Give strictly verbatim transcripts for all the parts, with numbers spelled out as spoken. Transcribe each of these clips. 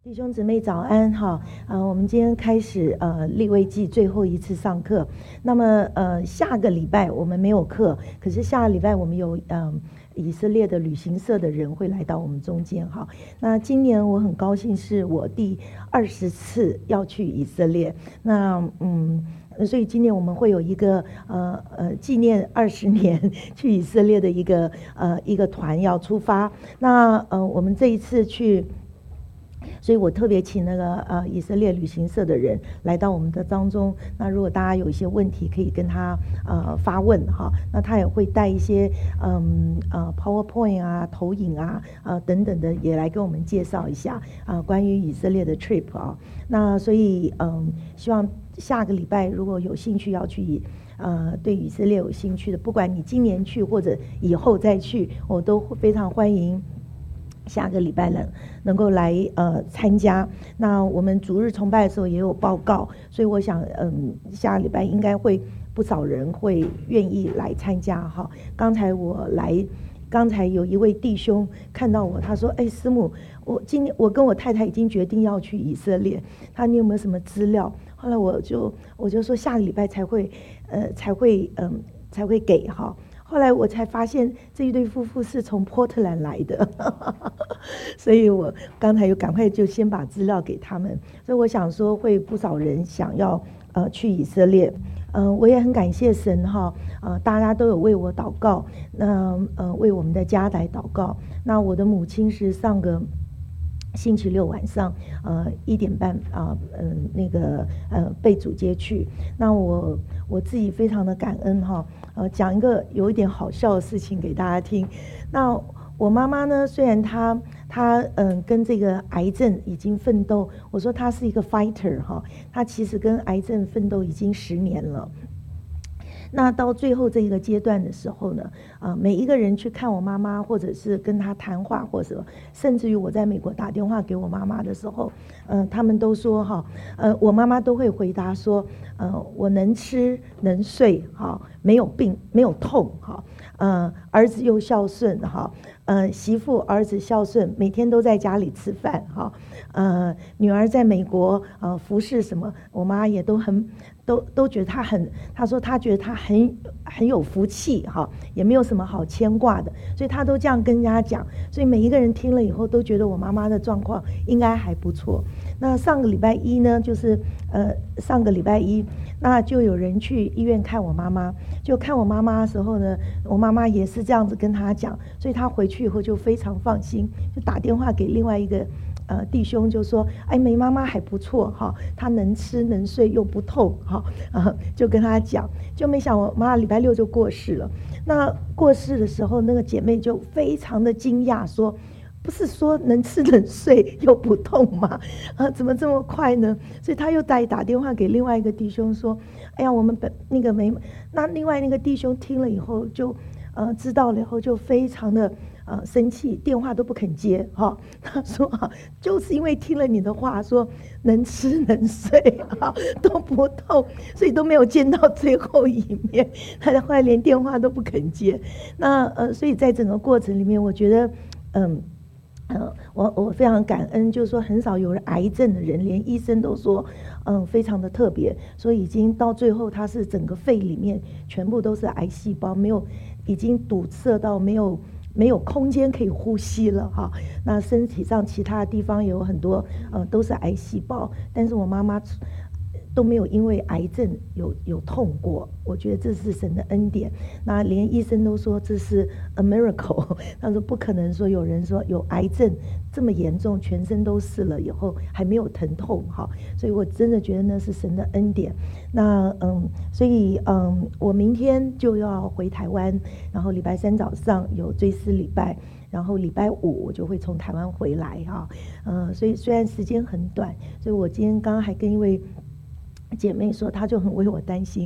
弟兄姊妹早安哈，呃，我们今天开始呃利未记最后一次上课。那么呃下个礼拜我们没有课，可是下个礼拜我们有嗯、呃、以色列的旅行社的人会来到我们中间哈。那今年我很高兴是我第二十次要去以色列，那嗯。所以今年我们会有一个呃呃纪念二十年去以色列的一个呃一个团要出发。那呃我们这一次去。所以我特别请那个呃以色列旅行社的人来到我们的当中。那如果大家有一些问题，可以跟他呃发问哈。那他也会带一些嗯呃 PowerPoint 啊、投影啊、呃等等的，也来跟我们介绍一下啊、呃、关于以色列的 trip 啊。那所以嗯，希望下个礼拜如果有兴趣要去。呃，对以色列有兴趣的，不管你今年去或者以后再去，我都非常欢迎。下个礼拜呢，能够来呃参加。那我们主日崇拜的时候也有报告，所以我想，嗯，下个礼拜应该会不少人会愿意来参加哈。刚才我来，刚才有一位弟兄看到我，他说：“哎，师母，我今年我跟我太太已经决定要去以色列，他你有没有什么资料？”后来我就我就说下个礼拜才会，呃，才会嗯才会给哈。后来我才发现这一对夫妇是从波特兰来的，所以我刚才又赶快就先把资料给他们。所以我想说会不少人想要呃去以色列，嗯、呃，我也很感谢神哈，呃，大家都有为我祷告，那呃为我们的家来祷告。那我的母亲是上个星期六晚上，呃，一点半啊，嗯、呃，那个呃被主接去。那我我自己非常的感恩哈。呃，讲一个有一点好笑的事情给大家听。那我妈妈呢，虽然她她嗯、呃、跟这个癌症已经奋斗，我说她是一个 fighter 哈，她其实跟癌症奋斗已经十年了。那到最后这一个阶段的时候呢，呃，每一个人去看我妈妈，或者是跟她谈话，或者甚至于我在美国打电话给我妈妈的时候，呃，他们都说哈，呃，我妈妈都会回答说，呃，我能吃能睡，哈，没有病，没有痛，哈，呃，儿子又孝顺，哈，呃，媳妇儿子孝顺，每天都在家里吃饭，哈，呃，女儿在美国，呃，服侍什么，我妈也都很。都都觉得他很，他说他觉得他很很有福气哈，也没有什么好牵挂的，所以他都这样跟人家讲，所以每一个人听了以后都觉得我妈妈的状况应该还不错。那上个礼拜一呢，就是呃上个礼拜一，那就有人去医院看我妈妈，就看我妈妈的时候呢，我妈妈也是这样子跟他讲，所以他回去以后就非常放心，就打电话给另外一个。呃，弟兄就说：“哎，梅妈妈还不错哈，她能吃能睡又不痛哈。”啊，就跟他讲，就没想我妈礼拜六就过世了。那过世的时候，那个姐妹就非常的惊讶，说：“不是说能吃能睡又不痛吗？啊，怎么这么快呢？”所以他又再打电话给另外一个弟兄说：“哎呀，我们本那个梅……那另外那个弟兄听了以后就，呃，知道了以后就非常的。”呃，生气，电话都不肯接哈、哦。他说啊，就是因为听了你的话，说能吃能睡啊，都不痛，所以都没有见到最后一面。他后来连电话都不肯接。那呃，所以在整个过程里面，我觉得，嗯。呃，我我非常感恩，就是说很少有人癌症的人，连医生都说，嗯，非常的特别，所以已经到最后，他是整个肺里面全部都是癌细胞，没有，已经堵塞到没有。没有空间可以呼吸了哈，那身体上其他的地方也有很多呃都是癌细胞，但是我妈妈都没有因为癌症有有痛过，我觉得这是神的恩典。那连医生都说这是 a miracle， 他说不可能说有人说有癌症这么严重，全身都是了以后还没有疼痛哈，所以我真的觉得那是神的恩典。那嗯，所以嗯，我明天就要回台湾，然后礼拜三早上有追思礼拜。然后礼拜五我就会从台湾回来哈，呃，所以虽然时间很短，所以我今天刚刚还跟一位姐妹说，她就很为我担心。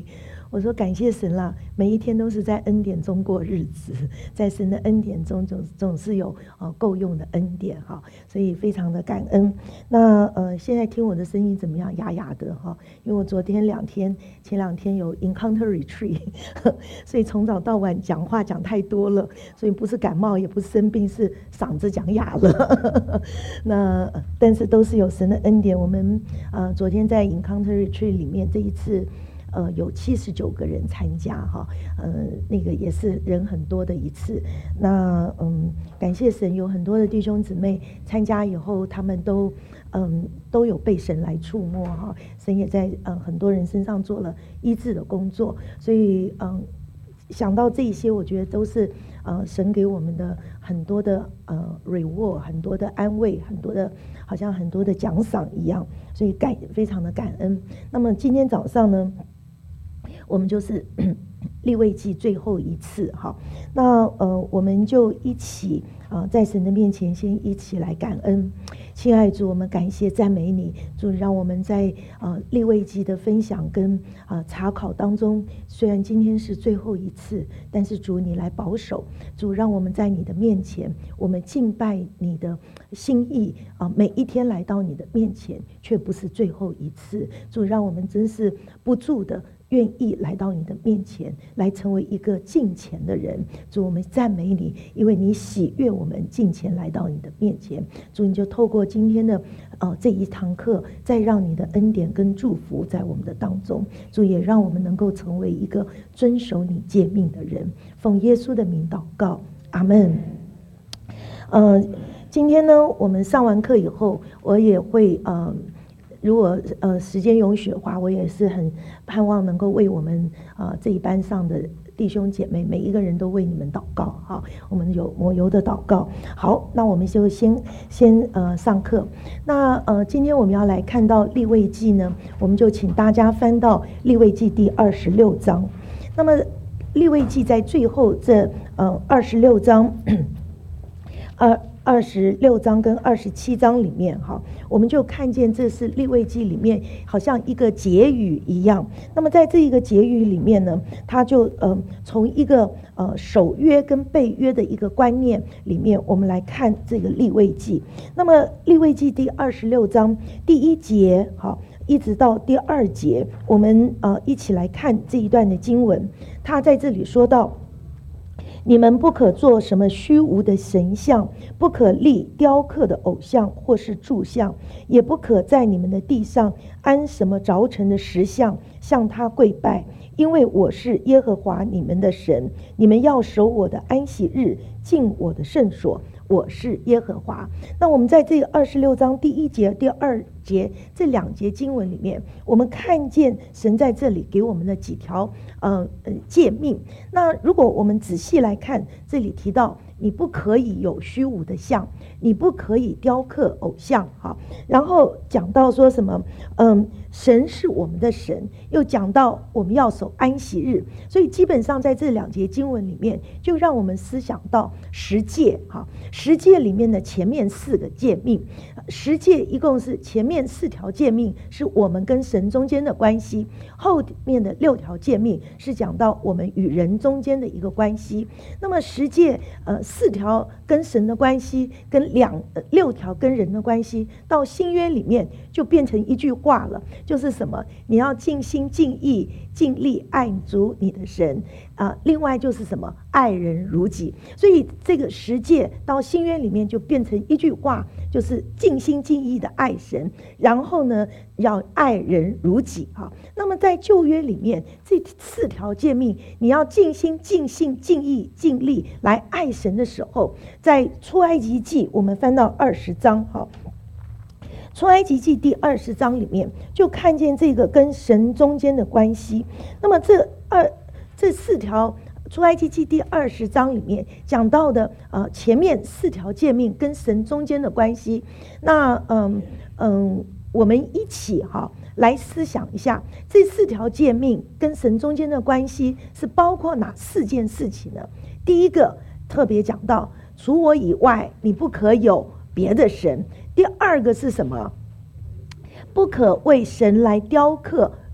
我说感谢神啦，每一天都是在恩典中过日子，在神的恩典中总总是有呃够用的恩典哈，所以非常的感恩。那呃现在听我的声音怎么样？哑哑的哈，因为我昨天两天前两天有 encounter retreat， 所以从早到晚讲话讲太多了，所以不是感冒也不是生病，是嗓子讲哑了。那但是都是有神的恩典。我们呃昨天在 encounter retreat 里面，这一次呃有七十九个人参加哈，呃那个也是人很多的一次。那嗯感谢神，有很多的弟兄姊妹参加以后，他们都嗯都有被神来触摸哈，神也在嗯很多人身上做了医治的工作，所以嗯想到这些，我觉得都是呃神给我们的很多的呃 reward， 很多的安慰，很多的好像很多的奖赏一样，所以感非常的感恩。那么今天早上呢，我们就是利未记最后一次哈，那呃我们就一起啊、呃、在神的面前先一起来感恩。亲爱的主，我们感谢赞美你，主让我们在呃利未记的分享跟啊、呃、查考当中，虽然今天是最后一次，但是主你来保守，主让我们在你的面前，我们敬拜你的心意啊、呃，每一天来到你的面前，却不是最后一次。主让我们真是不住的愿意来到你的面前，来成为一个敬虔的人。主，我们赞美你，因为你喜悦我们敬虔来到你的面前。主，你就透过今天的呃这一堂课，再让你的恩典跟祝福在我们的当中。主，也让我们能够成为一个遵守你诫命的人。奉耶稣的名祷告，阿们。呃，今天呢，我们上完课以后，我也会呃。如果呃时间允许的话，我也是很盼望能够为我们呃这一班上的弟兄姐妹每一个人都为你们祷告哈，我们有抹油的祷告。好，那我们就先先呃上课。那呃今天我们要来看到利未记呢，我们就请大家翻到利未记第二十六章。那么利未记在最后这呃二十六章二。二十六章跟二十七章里面哈，我们就看见这是利未记里面好像一个结语一样。那么在这一个结语里面呢，他就呃从一个呃守约跟被约的一个观念里面，我们来看这个利未记。那么利未记第二十六章第一节好，一直到第二节，我们呃一起来看这一段的经文。他在这里说到，你们不可做什么虚无的神像，不可立雕刻的偶像或是柱像，也不可在你们的地上安什么凿成的石像，向他跪拜，因为我是耶和华你们的神。你们要守我的安息日，进我的圣所，我是耶和华。那我们在这个二十六章第一节、第二节这两节经文里面，我们看见神在这里给我们的几条呃呃诫命。那如果我们仔细来看，这里提到你不可以有虚无的像，你不可以雕刻偶像，好，然后讲到说什么，嗯，神是我们的神，又讲到我们要守安息日，所以基本上在这两节经文里面，就让我们思想到十诫，哈，十诫里面的前面四个诫命，十诫一共是前面四条诫命是我们跟神中间的关系，后面的六条诫命是讲到我们与人中间的一个关系。那么十诫，呃。四条跟神的关系，跟两、呃、六条跟人的关系，到新约里面就变成一句话了，就是什么？你要尽心尽意尽力爱主你的神啊、呃！另外就是什么？爱人如己。所以这个十诫到新约里面就变成一句话，就是尽心尽意的爱神，然后呢要爱人如己哈。那么在旧约里面，这四条诫命，你要尽心尽性尽意尽力来爱神的时候，在出埃及记我们翻到二十章哈，出埃及记第二十章里面就看见这个跟神中间的关系。那么这二这四条出埃及记第二十章里面讲到的呃前面四条诫命跟神中间的关系，那嗯嗯我们一起哈来思想一下，这四条诫命跟神中间的关系是包括哪四件事情呢？第一个特别讲到，除我以外你不可有别的神。第二个是什么？不可为神来雕刻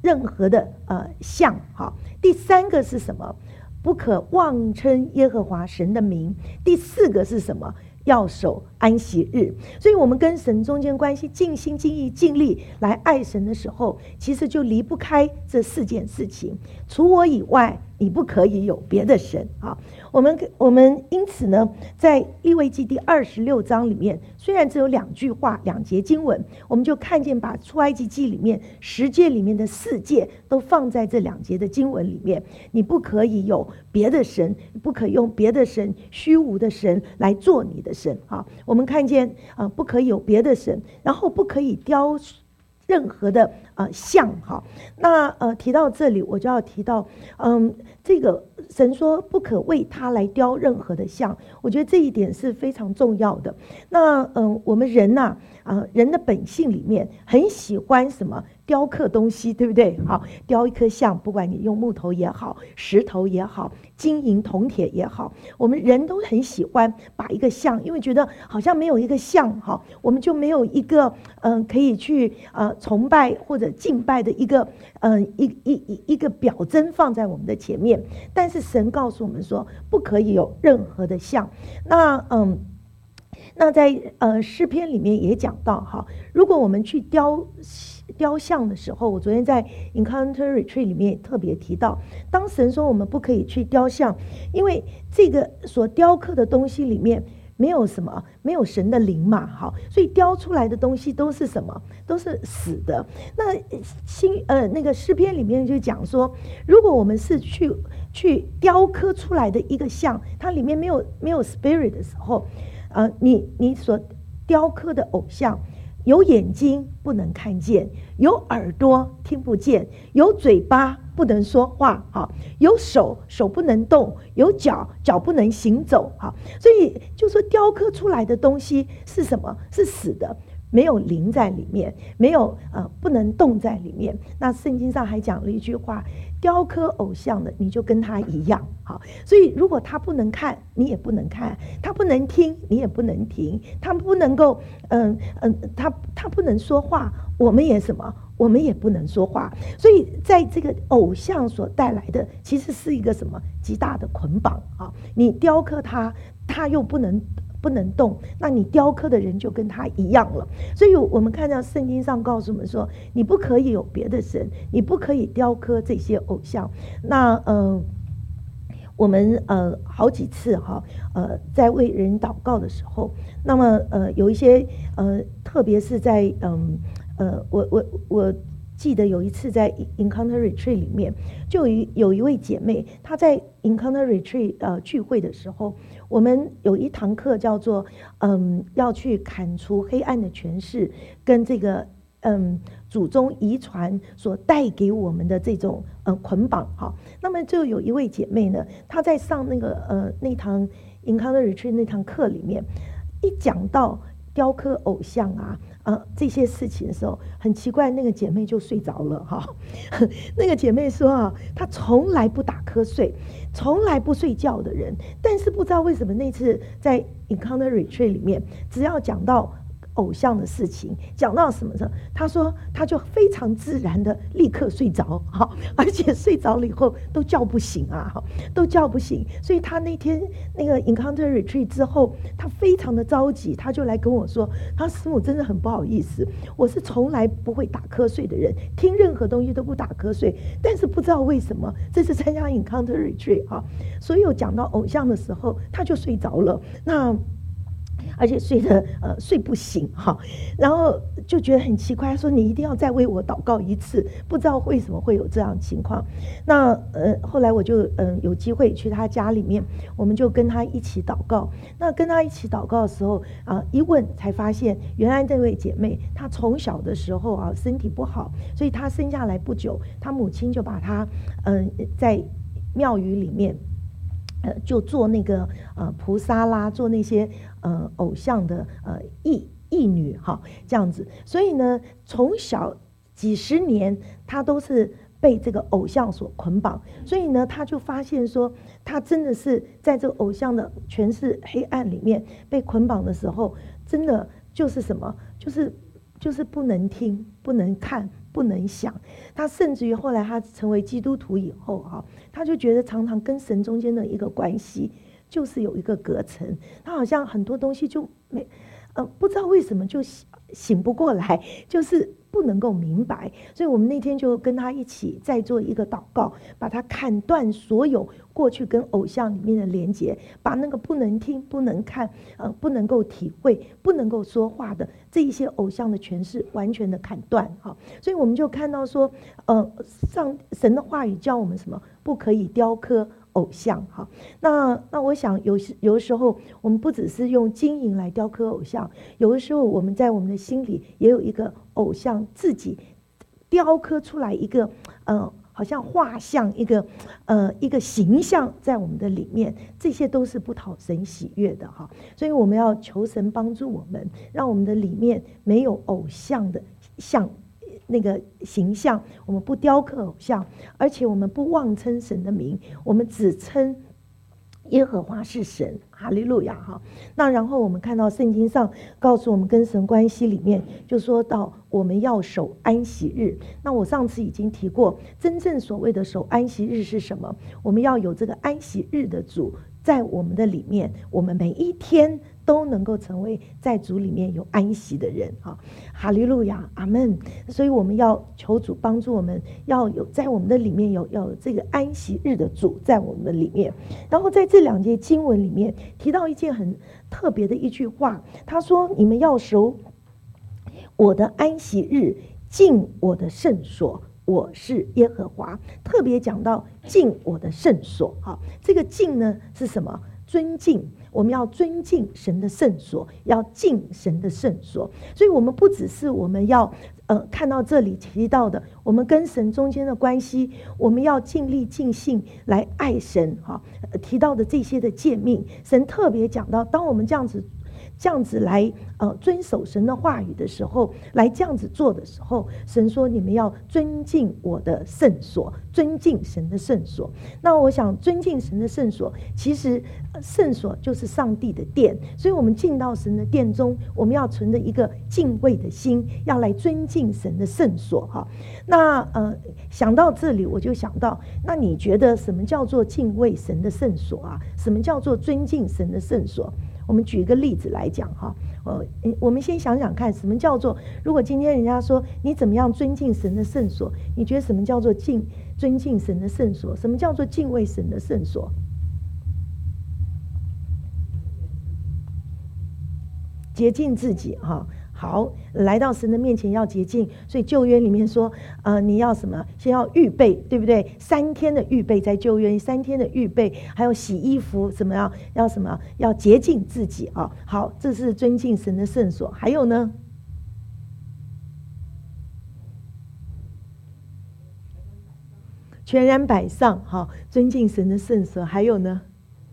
任何的呃像。好，第三个是什么？不可妄称耶和华神的名。第四个是什么？要守安息日。所以我们跟神中间关系尽心尽意尽力来爱神的时候，其实就离不开这四件事情。除我以外，你不可以有别的神啊！我们我们因此呢，在利未记第二十六章里面，虽然只有两句话两节经文，我们就看见把出埃及记里面十诫里面的四诫都放在这两节的经文里面。你不可以有别的神，不可用别的神虚无的神来做你的神啊！我们看见啊、呃，不可以有别的神，然后不可以雕任何的呃像。哈，那呃提到这里，我就要提到，嗯，这个神说不可为他来雕任何的像，我觉得这一点是非常重要的。那嗯、呃，我们人呐、啊，啊、呃，人的本性里面很喜欢什么？雕刻东西，对不对？好，雕一颗像，不管你用木头也好，石头也好，金银铜铁也好，我们人都很喜欢把一个像，因为觉得好像没有一个像，好，我们就没有一个嗯、呃、可以去呃崇拜或者敬拜的一个嗯、呃、一一一一个表征放在我们的前面。但是神告诉我们说，不可以有任何的像。那嗯。那在呃诗篇里面也讲到哈，如果我们去雕雕像的时候，我昨天在 Encounter Retreat 里面也特别提到，当神说我们不可以去雕像，因为这个所雕刻的东西里面没有什么，没有神的灵嘛，好，所以雕出来的东西都是什么？都是死的。那新呃那个诗篇里面就讲说，如果我们是去去雕刻出来的一个像，它里面没有没有 spirit 的时候。呃，你你所雕刻的偶像，有眼睛不能看见，有耳朵听不见，有嘴巴不能说话，哈，有手手不能动，有脚脚不能行走，哈，所以就说雕刻出来的东西是什么？是死的。没有灵在里面，没有呃不能动在里面。那圣经上还讲了一句话，雕刻偶像的你就跟他一样。好，所以如果他不能看，你也不能看；他不能听，你也不能听；他不能够嗯嗯、呃，他他不能说话，我们也什么，我们也不能说话。所以在这个偶像所带来的，其实是一个什么极大的捆绑啊！你雕刻他，他又不能。不能动，那你雕刻的人就跟他一样了。所以我们看到圣经上告诉我们说，你不可以有别的神，你不可以雕刻这些偶像。那呃，我们呃好几次哈呃在为人祷告的时候，那么呃有一些呃特别是在嗯呃我我我记得有一次在 Encounter Retreat 里面，就有有一位姐妹，她在 Encounter Retreat 呃聚会的时候，我们有一堂课叫做嗯要去砍除黑暗的权势跟这个嗯祖宗遗传所带给我们的这种呃捆绑哈。那么就有一位姐妹呢，她在上那个呃那堂 Encounter Retreat 那堂课里面，一讲到雕刻偶像啊呃这些事情的时候，很奇怪，那个姐妹就睡着了哈。那个姐妹说啊，她从来不打瞌睡，从来不睡觉的人，但是不知道为什么那次在 Encounter Retreat 里面，只要讲到偶像的事情，讲到什么时候，她说她就非常自然的立刻睡着，哈，而且睡着了以后都叫不醒啊，都叫不醒。所以她那天那个 Encounter Retreat 之后，她非常的着急，她就来跟我说，她师母真的很不好意思，我是从来不会打瞌睡的人，听任何东西都不打瞌睡，但是不知道为什么这次参加 Encounter Retreat 哈，所有讲到偶像的时候，她就睡着了。那而且睡得呃睡不醒哈，然后就觉得很奇怪，他说你一定要再为我祷告一次，不知道为什么会有这样的情况。那呃后来我就嗯、呃、有机会去他家里面，我们就跟他一起祷告。那跟他一起祷告的时候啊、呃，一问才发现，原来这位姐妹她从小的时候啊身体不好，所以她生下来不久，她母亲就把她嗯、呃、在庙宇里面。呃，就做那个呃菩萨啦，做那些呃偶像的呃义义女哈，这样子。所以呢，从小几十年，她都是被这个偶像所捆绑。所以呢，她就发现说，她真的是在这个偶像的权势黑暗里面被捆绑的时候，真的就是什么，就是。 就是不能听、不能看、不能想。他甚至于后来他成为基督徒以后哈，他就觉得常常跟神中间的一个关系就是有一个隔层，他好像很多东西就没呃不知道为什么就醒醒不过来，就是不能够明白。所以我们那天就跟他一起再做一个祷告，把他砍断所有过去跟偶像里面的连结，把那个不能听、不能看、呃不能够体会、不能够说话的这一些偶像的诠释完全的砍断哈。所以我们就看到说，呃，上神的话语教我们什么？不可以雕刻偶像哈。那那我想有时有的时候我们不只是用金银来雕刻偶像，有的时候我们在我们的心里也有一个偶像，自己雕刻出来一个呃好像画像，一个呃一个形象在我们的里面，这些都是不讨神喜悦的哈。所以我们要求神帮助我们，让我们的里面没有偶像的像那个形象，我们不雕刻偶像，而且我们不妄称神的名，我们只称耶和华是神，哈利路亚哈。那然后我们看到圣经上告诉我们跟神关系里面就说到我们要守安息日。那我上次已经提过，真正所谓的守安息日是什么？我们要有这个安息日的主在我们的里面，我们每一天都能够成为在主里面有安息的人啊！哈利路亚，阿们。所以我们要求主帮助我们，要有在我们的里面有要有这个安息日的主在我们的里面。然后在这两节经文里面提到一件很特别的一句话，他说：“你们要守我的安息日，进我的圣所。”我是耶和华，特别讲到进我的圣所。好，这个进呢是什么？尊敬，我们要尊敬神的圣所，要进神的圣所。所以我们不只是我们要呃看到这里提到的，我们跟神中间的关系，我们要尽力尽性来爱神。哈、呃，提到的这些的诫命，神特别讲到，当我们这样子。这样子来呃遵守神的话语的时候，来这样子做的时候，神说你们要尊敬我的圣所，尊敬神的圣所。那我想尊敬神的圣所，其实、呃、圣所就是上帝的殿，所以我们进到神的殿中，我们要存着一个敬畏的心，要来尊敬神的圣所哈。那呃想到这里，我就想到，那你觉得什么叫做敬畏神的圣所啊？什么叫做尊敬神的圣所？我们举一个例子来讲哈，呃，我们先想想看，什么叫做，如果今天人家说你怎么样尊敬神的圣所，你觉得什么叫做敬尊敬神的圣所？什么叫做敬畏神的圣所？洁净自己哈。好，来到神的面前要洁净，所以旧约里面说，呃，你要什么？先要预备，对不对？三天的预备，在旧约三天的预备，还有洗衣服，怎么样？要什么？要洁净自己啊！好，这是尊敬神的圣所。还有呢？全然摆上，哈，尊敬神的圣所。还有呢？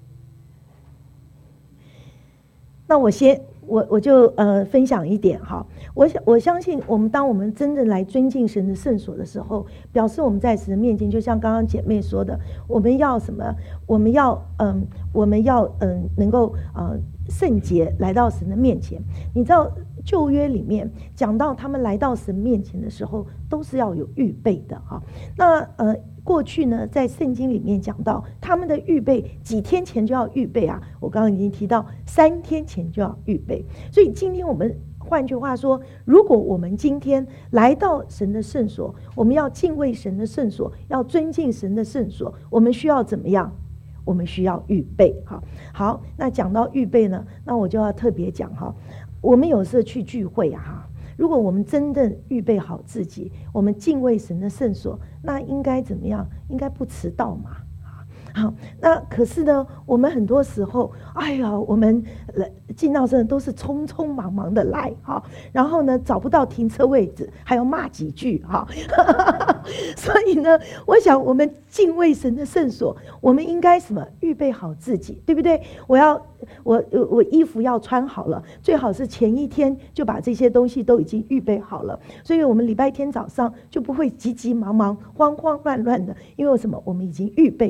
那我先。我我就呃分享一点哈，我想我相信我们当我们真正来尊敬神的圣所的时候，表示我们在神的面前，就像刚刚姐妹说的，我们要什么？我们要嗯，我们要嗯，能够呃圣洁来到神的面前。你知道旧约里面讲到他们来到神面前的时候，都是要有预备的哈。那呃。过去呢，在圣经里面讲到他们的预备，几天前就要预备啊。我刚刚已经提到，三天前就要预备。所以今天我们换句话说，如果我们今天来到神的圣所，我们要敬畏神的圣所，要尊敬神的圣所，我们需要怎么样？我们需要预备。哈，好，那讲到预备呢，那我就要特别讲哈，我们有时候去聚会啊，哈。如果我们真正预备好自己，我们敬畏神的圣所，那应该怎么样？应该不迟到嘛。好，那可是呢，我们很多时候，哎呀，我们进到这都是匆匆忙忙的来哈，然后呢找不到停车位置，还要骂几句哈。所以呢，我想我们敬畏神的圣所，我们应该什么？预备好自己，对不对？我要我我衣服要穿好了，最好是前一天就把这些东西都已经预备好了，所以我们礼拜天早上就不会急急忙忙、慌慌乱乱的，因为什么？我们已经预备好了。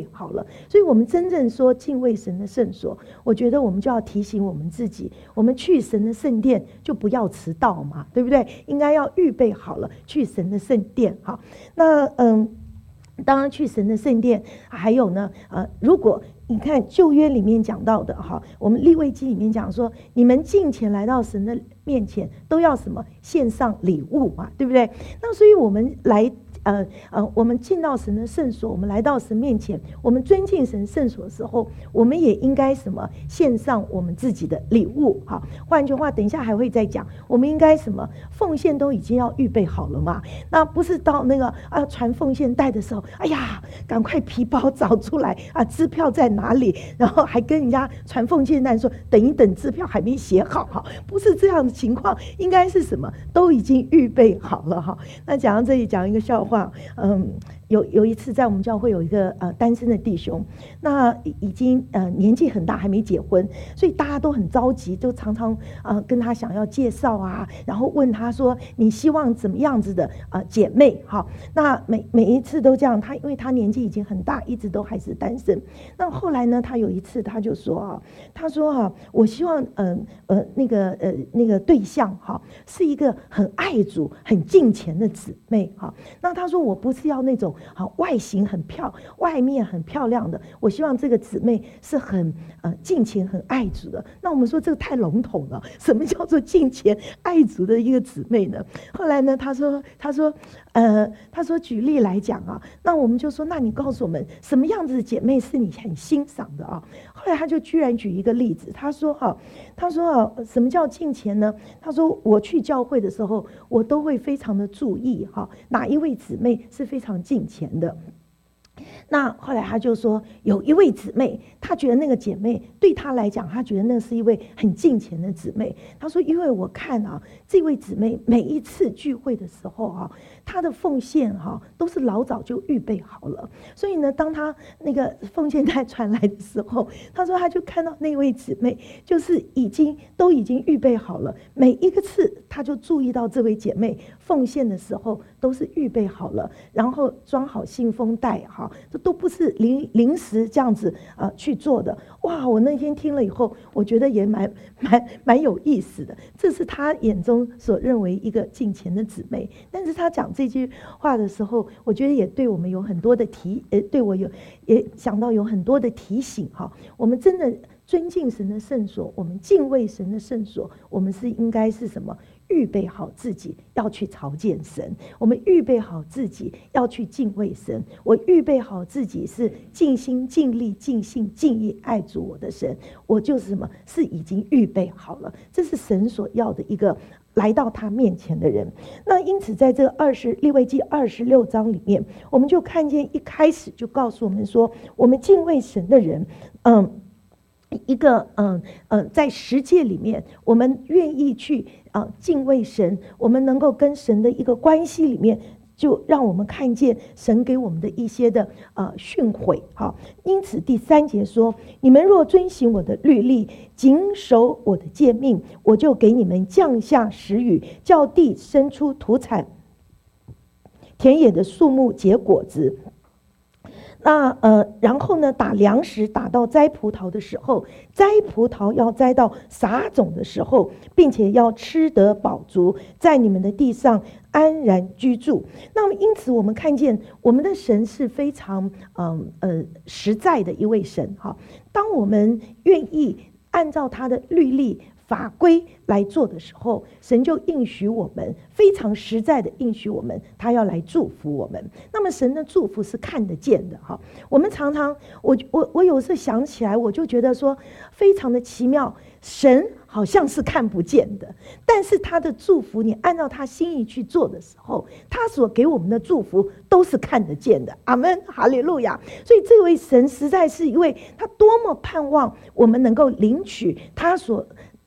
所以我们真正说敬畏神的圣所，我觉得我们就要提醒我们自己，我们去神的圣殿就不要迟到嘛，对不对？应该要预备好了去神的圣殿。好，那嗯，当然去神的圣殿，还有呢，呃，如果你看旧约里面讲到的哈，我们利未记里面讲说，你们敬虔来到神的面前，都要什么？献上礼物嘛，对不对？那所以我们来。呃呃，我们进到神的圣所，我们来到神面前，我们尊敬神圣所的时候，我们也应该什么？献上我们自己的礼物。好，换句话，等一下还会再讲，我们应该什么？奉献都已经要预备好了嘛？那不是到那个啊传奉献袋的时候，哎呀，赶快皮包找出来啊，支票在哪里？然后还跟人家传奉献袋说，等一等，支票还没写好哈，不是这样的情况，应该是什么？都已经预备好了哈。那讲到这里，讲一个笑话。话，嗯，有有一次在我们教会有一个呃单身的弟兄，那已经呃年纪很大还没结婚，所以大家都很着急，就常常呃跟他想要介绍啊，然后问他说你希望怎么样子的呃姐妹哈？那每每一次都这样，他因为他年纪已经很大，一直都还是单身。那后来呢，他有一次他就说啊，他说哈、啊，我希望嗯 呃, 呃那个呃那个对象哈、啊、是一个很爱主、很敬虔的姊妹哈、啊。那他说我不是要那种好、啊、外形很漂外面很漂亮的，我希望这个姊妹是很呃敬虔、很爱主的。那我们说这个太笼统了，什么叫做敬虔爱主的一个姊妹呢？后来呢，他说他说呃他说举例来讲啊，那我们就说，那你告诉我们什么样子的姐妹是你很欣赏的啊？后来他就居然举一个例子，他说哈、啊，他说啊，什么叫敬虔呢？他说我去教会的时候，我都会非常的注意哈、啊，哪一位姊妹是非常敬虔的。那后来他就说，有一位姊妹，他觉得那个姐妹对他来讲，他觉得那是一位很敬虔的姊妹。他说，因为我看啊，这位姊妹每一次聚会的时候啊，她的奉献哈、啊、都是老早就预备好了。所以呢，当他那个奉献袋传来的时候，他说他就看到那位姊妹就是已经都已经预备好了，每一个次他就注意到这位姐妹奉献的时候都是预备好了，然后装好信封袋哈。这都不是临临时这样子啊、呃、去做的。哇，我那天听了以后，我觉得也蛮蛮蛮有意思的。这是他眼中所认为一个敬虔的姊妹，但是他讲这句话的时候，我觉得也对我们有很多的提，呃，对我有也想到有很多的提醒哈。我们真的尊敬神的圣所，我们敬畏神的圣所，我们是应该是什么？预备好自己要去朝见神，我们预备好自己要去敬畏神，我预备好自己是尽心尽力尽心尽意爱主我的神，我就是什么？是已经预备好了，这是神所要的一个来到他面前的人。那因此在这二十利未记二十六章里面，我们就看见一开始就告诉我们说，我们敬畏神的人，嗯。一个嗯呃，在十诫里面，我们愿意去啊、呃、敬畏神，我们能够跟神的一个关系里面，就让我们看见神给我们的一些的呃训诲哈。因此第三节说：你们若遵行我的律例，谨守我的诫命，我就给你们降下时雨，叫地生出土产，田野的树木结果子。那呃，然后呢，打粮食打到摘葡萄的时候，摘葡萄要摘到撒种的时候，并且要吃得饱足，在你们的地上安然居住。那么因此我们看见我们的神是非常嗯 呃, 呃实在的一位神哈。当我们愿意按照他的律例法规来做的时候，神就应许我们，非常实在的应许我们，他要来祝福我们。那么神的祝福是看得见的哈。我们常常，我我我有时候想起来，我就觉得说非常的奇妙，神好像是看不见的，但是他的祝福，你按照他心意去做的时候，他所给我们的祝福都是看得见的。阿们，哈利路亚。所以这位神实在是一位，他多么盼望我们能够领取他所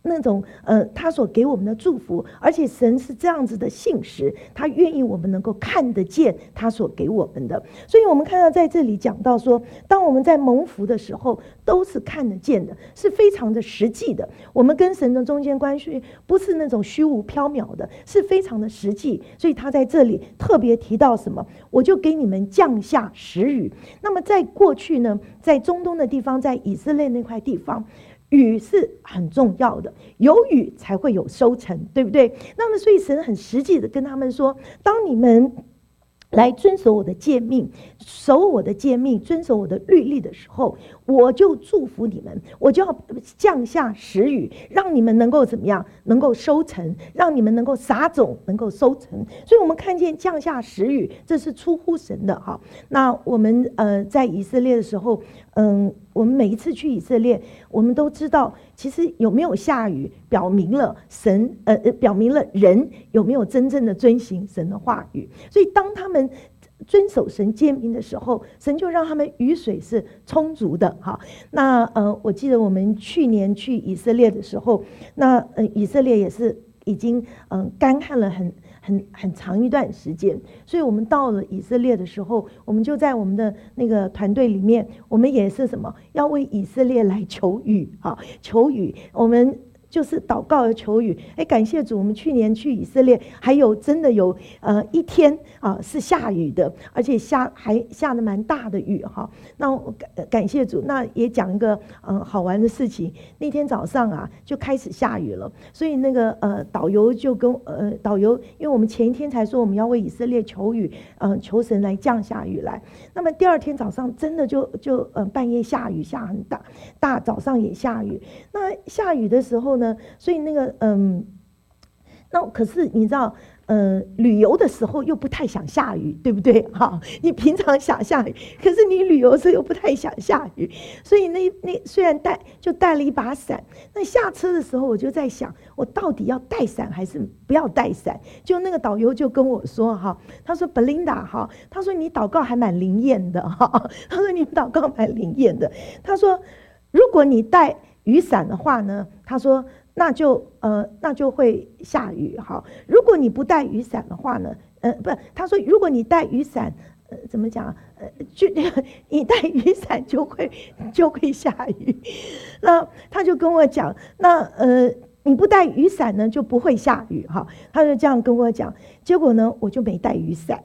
那种呃，他所给我们的祝福，而且神是这样子的信实，他愿意我们能够看得见他所给我们的。所以我们看到在这里讲到说，当我们在蒙福的时候，都是看得见的，是非常的实际的。我们跟神的中间关系不是那种虚无缥缈的，是非常的实际。所以他在这里特别提到什么？我就给你们降下时雨。那么在过去呢，在中东的地方，在以色列那块地方，雨是很重要的，有雨才会有收成，对不对？那么所以神很实际的跟他们说，当你们来遵守我的诫命，守我的诫命，遵守我的律例的时候，我就祝福你们，我就要降下时雨，让你们能够怎么样？能够收成，让你们能够撒种，能够收成。所以我们看见降下时雨，这是出乎神的哈。那我们呃在以色列的时候，嗯，我们每一次去以色列，我们都知道，其实有没有下雨，表明了神呃表明了人有没有真正的遵行神的话语。所以当他们遵守神诫命的时候，神就让他们雨水是充足的哈。那呃，我记得我们去年去以色列的时候，那呃以色列也是已经嗯、呃、干旱了很很很长一段时间，所以我们到了以色列的时候，我们就在我们的那个团队里面，我们也是什么要为以色列来求雨啊，求雨，我们就是祷告而求雨。哎，感谢主，我们去年去以色列，还有真的有呃一天啊是下雨的，而且下还下得蛮大的雨哈。那我感感谢主，那也讲一个嗯、呃、好玩的事情。那天早上啊就开始下雨了，所以那个呃导游就跟呃导游，因为我们前一天才说我们要为以色列求雨，嗯、呃、求神来降下雨来。那么第二天早上真的就就呃半夜下雨，下很大，大早上也下雨。那下雨的时候呢？所以那个嗯，那可是你知道，呃，旅游的时候又不太想下雨，对不对？哈，你平常想下雨，可是你旅游的时候又不太想下雨，所以那那虽然带就带了一把伞，那下车的时候我就在想，我到底要带伞还是不要带伞？就那个导游就跟我说哈，他说 Belinda 哈，他说你祷告还蛮灵验的哈，他说你祷告蛮灵验的，他说如果你带雨伞的话呢，他说那就呃那就会下雨哈。如果你不带雨伞的话呢，呃不，他说如果你带雨伞，呃怎么讲？呃就你带雨伞就会就会下雨。那他就跟我讲，那呃你不带雨伞呢就不会下雨哈。他就这样跟我讲，结果呢我就没带雨伞。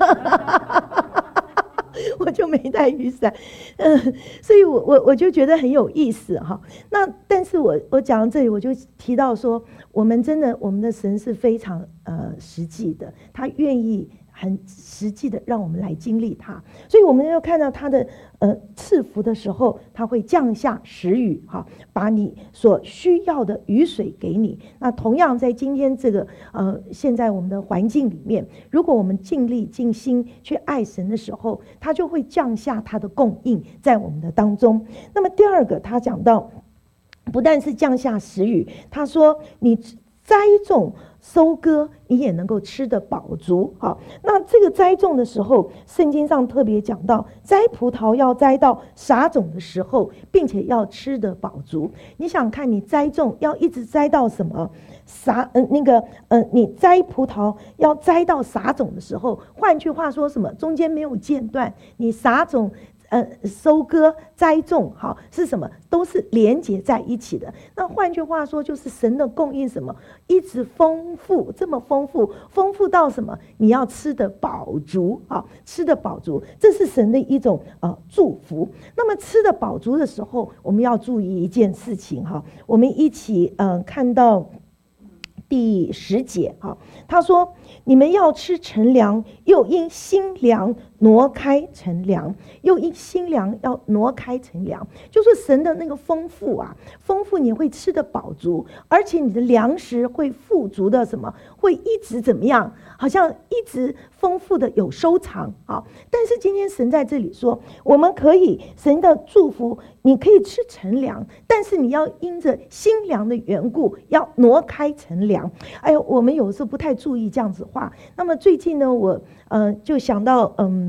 我就没带雨伞，嗯，所以我我我就觉得很有意思哈。那但是我我讲到这里，我就提到说，我们真的我们的神是非常呃实际的，他愿意很实际的让我们来经历它。所以我们要看到他的呃赐福的时候，他会降下时雨哈，把你所需要的雨水给你。那同样在今天这个呃现在我们的环境里面，如果我们尽力尽心去爱神的时候，他就会降下他的供应在我们的当中。那么第二个，他讲到不但是降下时雨，他说你栽种收割，你也能够吃得饱足。好，那这个栽种的时候，圣经上特别讲到，摘葡萄要摘到撒种的时候，并且要吃得饱足。你想看，你栽种要一直摘到什么？撒呃那个呃，你摘葡萄要摘到撒种的时候，换句话说什么？中间没有间断，你撒种。呃，收割、栽种，好是什么？都是连结在一起的。那换句话说，就是神的供应什么？一直丰富，这么丰富，丰富到什么？你要吃得饱足啊，吃得饱足，这是神的一种呃祝福。那么吃得饱足的时候，我们要注意一件事情哈，我们一起呃看到第十节哈，他说：“你们要吃陈粮，又因心粮挪开陈粮，又因心粮要挪开陈粮。”就是神的那个丰富啊，丰富你会吃得饱足，而且你的粮食会富足的什么？会一直怎么样？好像一直丰富的有收藏啊。但是今天神在这里说，我们可以神的祝福，你可以吃陈粮，但是你要因着心粮的缘故，要挪开陈粮。哎呦，我们有时候不太注意这样子话。那么最近呢，我呃就想到，嗯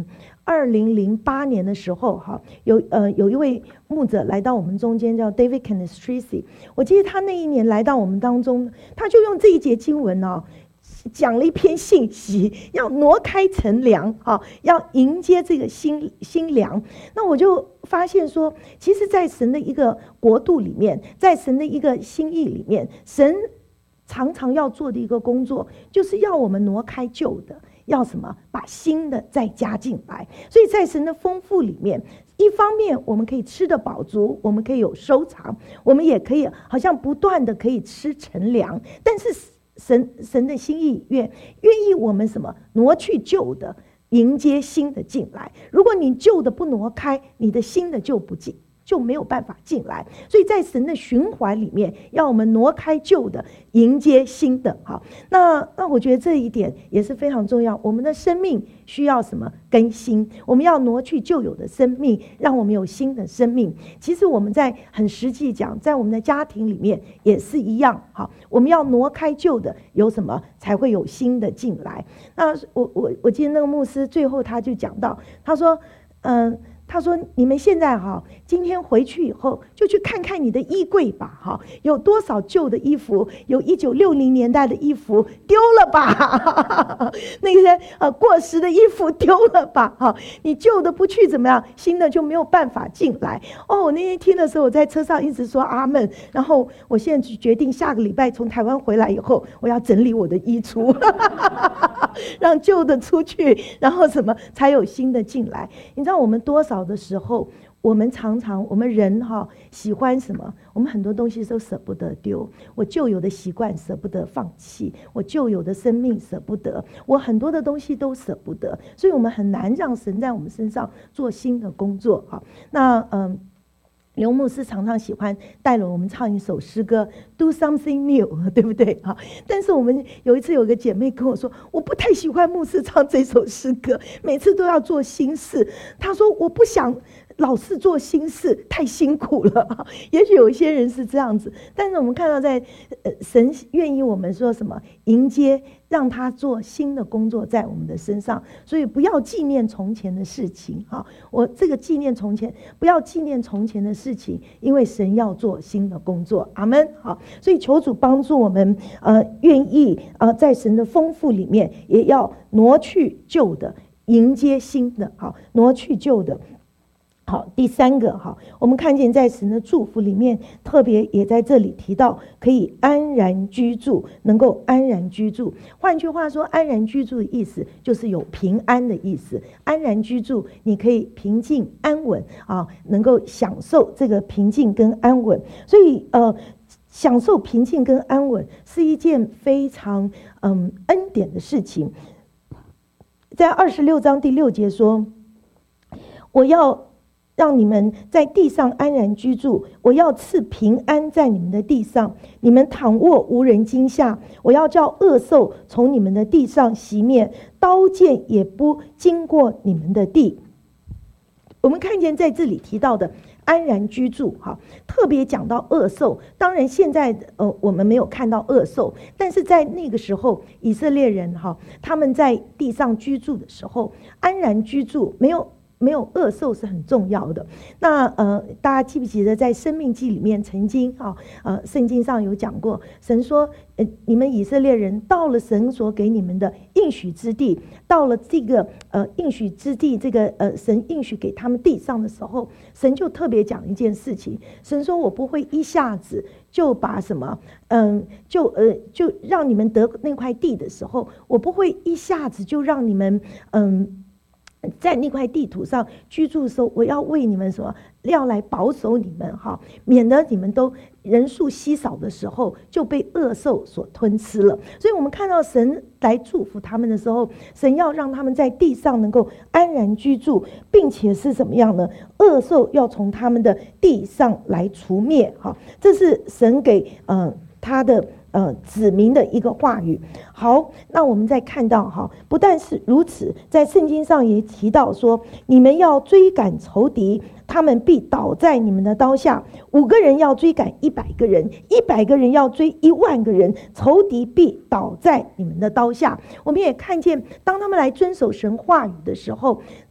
二零零八年的时候，哈，有呃有一位牧者来到我们中间，叫 David Kenneth Tracy。我记得他那一年来到我们当中，他就用这一节经文哦，讲了一篇信息，要挪开陈粮，哈，要迎接这个新新粮。那我就发现说，其实，在神的一个国度里面，在神的一个心意里面，神常常要做的一个工作，就是要我们挪开旧的。要什么？把新的再加进来。所以在神的丰富里面，一方面我们可以吃得饱足，我们可以有收藏，我们也可以好像不断的可以吃陈粮。但是神神的心意愿愿意我们什么？挪去旧的，迎接新的进来。如果你旧的不挪开，你的新的就不进。就没有办法进来，所以在神的循环里面，要我们挪开旧的，迎接新的。好，那那我觉得这一点也是非常重要。我们的生命需要什么更新？我们要挪去旧有的生命，让我们有新的生命。其实我们在很实际讲，在我们的家庭里面也是一样。好，我们要挪开旧的，有什么才会有新的进来？那我我我记得那个牧师最后他就讲到，他说，嗯、呃。他说：“你们现在哈，今天回去以后就去看看你的衣柜吧，哈，有多少旧的衣服，有一九六零年代的衣服丢了吧，那些呃过时的衣服丢了吧，哈，你旧的不去怎么样，新的就没有办法进来。哦，我那天听的时候，我在车上一直说阿们，然后我现在就决定下个礼拜从台湾回来以后，我要整理我的衣橱，让旧的出去，然后什么才有新的进来。你知道我们多少？”的时候，我们常常我们人哈、哦、喜欢什么？我们很多东西都舍不得丢。我旧有的习惯舍不得放弃，我旧有的生命舍不得，我很多的东西都舍不得，所以我们很难让神在我们身上做新的工作。哈，那嗯。刘牧师常常喜欢带了我们唱一首诗歌 Do something new， 对不对？但是我们有一次有个姐妹跟我说，我不太喜欢牧师唱这首诗歌，每次都要做新事。她说我不想老是做新事，太辛苦了。也许有一些人是这样子，但是我们看到在、呃、神愿意我们说什么迎接，让他做新的工作在我们的身上。所以不要纪念从前的事情。我这个纪念从前，不要纪念从前的事情，因为神要做新的工作。阿们。好，所以求主帮助我们，呃，愿意呃在神的丰富里面，也要挪去旧的，迎接新的。好，挪去旧的。好，第三个哈，我们看见在神的祝福里面，特别也在这里提到可以安然居住，能够安然居住。换句话说，安然居住的意思就是有平安的意思。安然居住，你可以平静安稳啊，能够享受这个平静跟安稳。所以呃，享受平静跟安稳是一件非常嗯恩典的事情。在二十六章第六节说，我要让你们在地上安然居住，我要赐平安在你们的地上，你们躺卧无人惊吓，我要叫恶兽从你们的地上熄灭，刀剑也不经过你们的地。我们看见在这里提到的安然居住，哈，特别讲到恶兽。当然现在呃我们没有看到恶兽，但是在那个时候以色列人哈，他们在地上居住的时候，安然居住，没有没有恶兽是很重要的。那呃，大家记不记得在《生命记》里面曾经啊，呃，圣经上有讲过，神说，呃，你们以色列人到了神所给你们的应许之地，到了这个呃应许之地，这个呃神应许给他们地上的时候，神就特别讲一件事情，神说我不会一下子就把什么，嗯，就呃就让你们得那块地的时候，我不会一下子就让你们嗯。在那块地图上居住的时候，我要为你们什么？要来保守你们哈，免得你们都人数稀少的时候就被恶兽所吞吃了。所以我们看到神来祝福他们的时候，神要让他们在地上能够安然居住，并且是怎么样呢？恶兽要从他们的地上来除灭。哈，这是神给呃他的呃子民的一个话语。好，那我们再看到哈，不但是如此，在圣经上也提到说，你们要追赶仇敌，他们必倒在你们的刀下。五个人要追赶一百个人，一百个人要追一万个人，仇敌必倒在你们的刀下。我们也看见，当他们来遵守神话语的时候，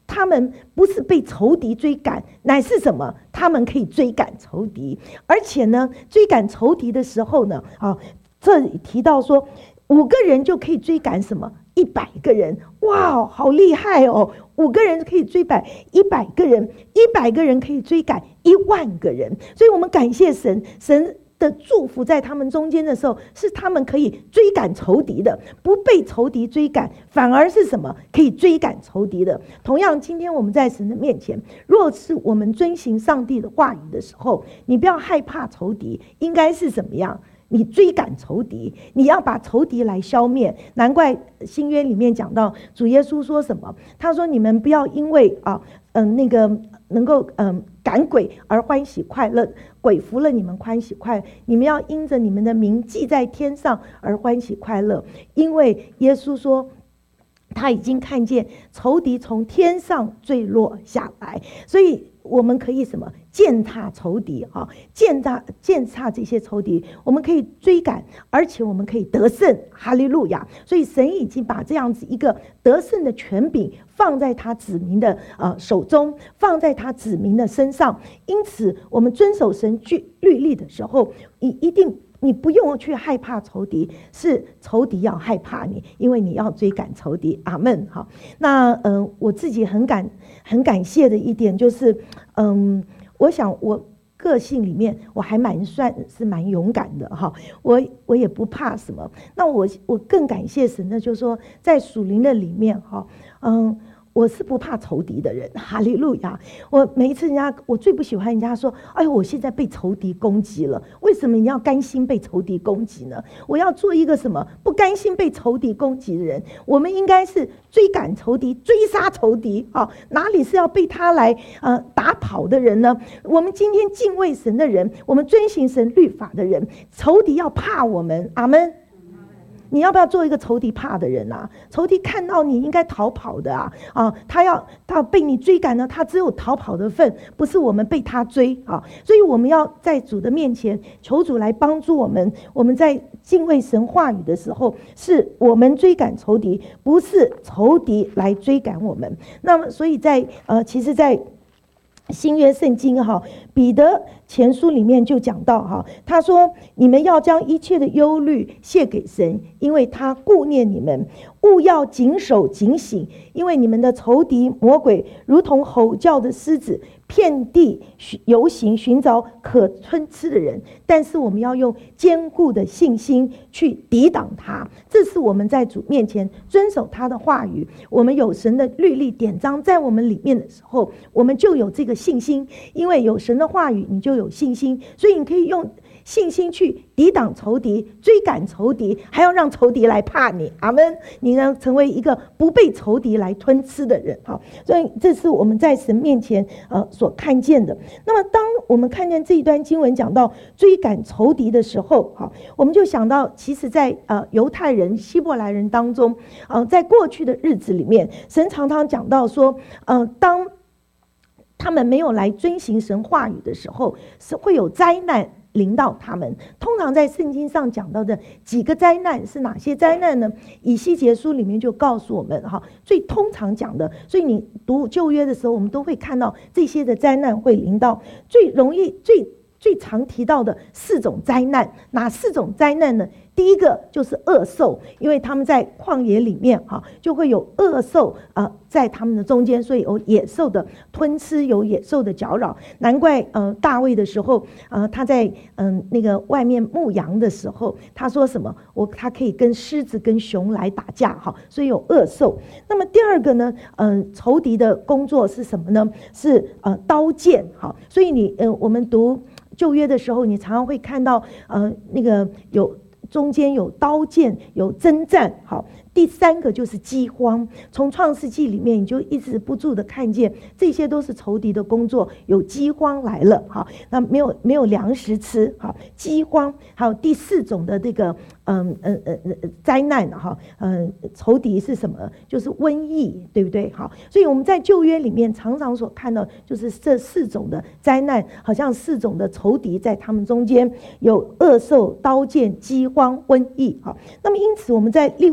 他们不是被仇敌追赶，乃是什么？他们可以追赶仇敌，而且呢，追赶仇敌的时候呢，啊，这里提到说，五个人就可以追赶什么？一百个人，哇，好厉害哦！五个人可以追赶一百个人，一百个人可以追赶一万个人。所以我们感谢神，神的祝福在他们中间的时候，是他们可以追赶仇敌的，不被仇敌追赶，反而是什么？可以追赶仇敌的。同样，今天我们在神的面前，若是我们遵行上帝的话语的时候，你不要害怕仇敌，应该是怎么样？你追赶仇敌，你要把仇敌来消灭。难怪新约里面讲到主耶稣说什么？他说：“你们不要因为啊，嗯、呃，那个能够嗯、呃、赶鬼而欢喜快乐，鬼服了你们欢喜快乐。你们要因着你们的名记在天上而欢喜快乐，因为耶稣说。”他已经看见仇敌从天上坠落下来，所以我们可以什么践踏仇敌啊，践踏践踏这些仇敌，我们可以追赶，而且我们可以得胜，哈利路亚！所以神已经把这样子一个得胜的权柄放在他子民的呃手中，放在他子民的身上。因此，我们遵守神律例的时候，你一定。你不用去害怕仇敌，是仇敌要害怕你，因为你要追赶仇敌。阿们。好，那嗯、呃，我自己很感很感谢的一点就是，嗯，我想我个性里面我还蛮算是蛮勇敢的哈，我我也不怕什么。那我我更感谢神的，就是说在属灵的里面哈，嗯。我是不怕仇敌的人，哈利路亚！我每一次人家，我最不喜欢人家说：“哎呦，我现在被仇敌攻击了。”为什么你要甘心被仇敌攻击呢？我要做一个什么不甘心被仇敌攻击的人？我们应该是追赶仇敌、追杀仇敌啊！哪里是要被他来呃打跑的人呢？我们今天敬畏神的人，我们遵行神律法的人，仇敌要怕我们，阿们。你要不要做一个仇敌怕的人啊？仇敌看到你应该逃跑的啊！啊，他要他被你追赶呢，他只有逃跑的份，不是我们被他追啊！所以我们要在主的面前求主来帮助我们。我们在敬畏神话语的时候，是我们追赶仇敌，不是仇敌来追赶我们。那么，所以在呃，其实，在新约圣经哈，彼得前书里面就讲到哈，他说：“你们要将一切的忧虑卸给神，因为他顾念你们。务要谨守警醒，因为你们的仇敌魔鬼如同吼叫的狮子，遍地游行，寻找可吞吃的人。但是我们要用坚固的信心去抵挡他。这是我们在主面前遵守他的话语。我们有神的律例典章在我们里面的时候，我们就有这个信心。因为有神的话语，你就有信心，所以你可以用信心去抵挡仇敌，追赶仇敌，还要让仇敌来怕你。阿们！你能成为一个不被仇敌来吞吃的人。好，所以这是我们在神面前呃所看见的。那么当我们看见这一段经文讲到追赶仇敌的时候，好，我们就想到其实在呃犹太人、希伯来人当中，呃在过去的日子里面，神常常讲到说，呃当他们没有来遵行神话语的时候，是会有灾难临到他们。通常在圣经上讲到的几个灾难是哪些灾难呢？以西结书里面就告诉我们哈，最通常讲的，所以你读旧约的时候，我们都会看到这些的灾难会临到。最容易最最常提到的四种灾难，哪四种灾难呢？第一个就是恶兽，因为他们在旷野里面哈，就会有恶兽呃在他们的中间，所以有野兽的吞吃，有野兽的搅扰。难怪呃大卫的时候呃他在嗯、呃、那个外面牧羊的时候，他说什么？我他可以跟狮子跟熊来打架哈，所以有恶兽。那么第二个呢，嗯、呃、仇敌的工作是什么呢？是呃刀剑哈，所以你呃我们读旧约的时候，你常常会看到呃那个有。中间有刀剑，有征战。好，第三个就是饥荒。从创世纪里面，你就一直不住的看见，这些都是仇敌的工作。有饥荒来了，好，那没有没有粮食吃，好，饥荒。还有第四种的这个，嗯嗯嗯嗯灾难哈，嗯，仇敌是什么？就是瘟疫，对不对？好，所以我们在旧约里面常常所看到，就是这四种的灾难，好像四种的仇敌在他们中间有恶兽、刀剑、饥荒、瘟疫。好，那么因此我们在利未记里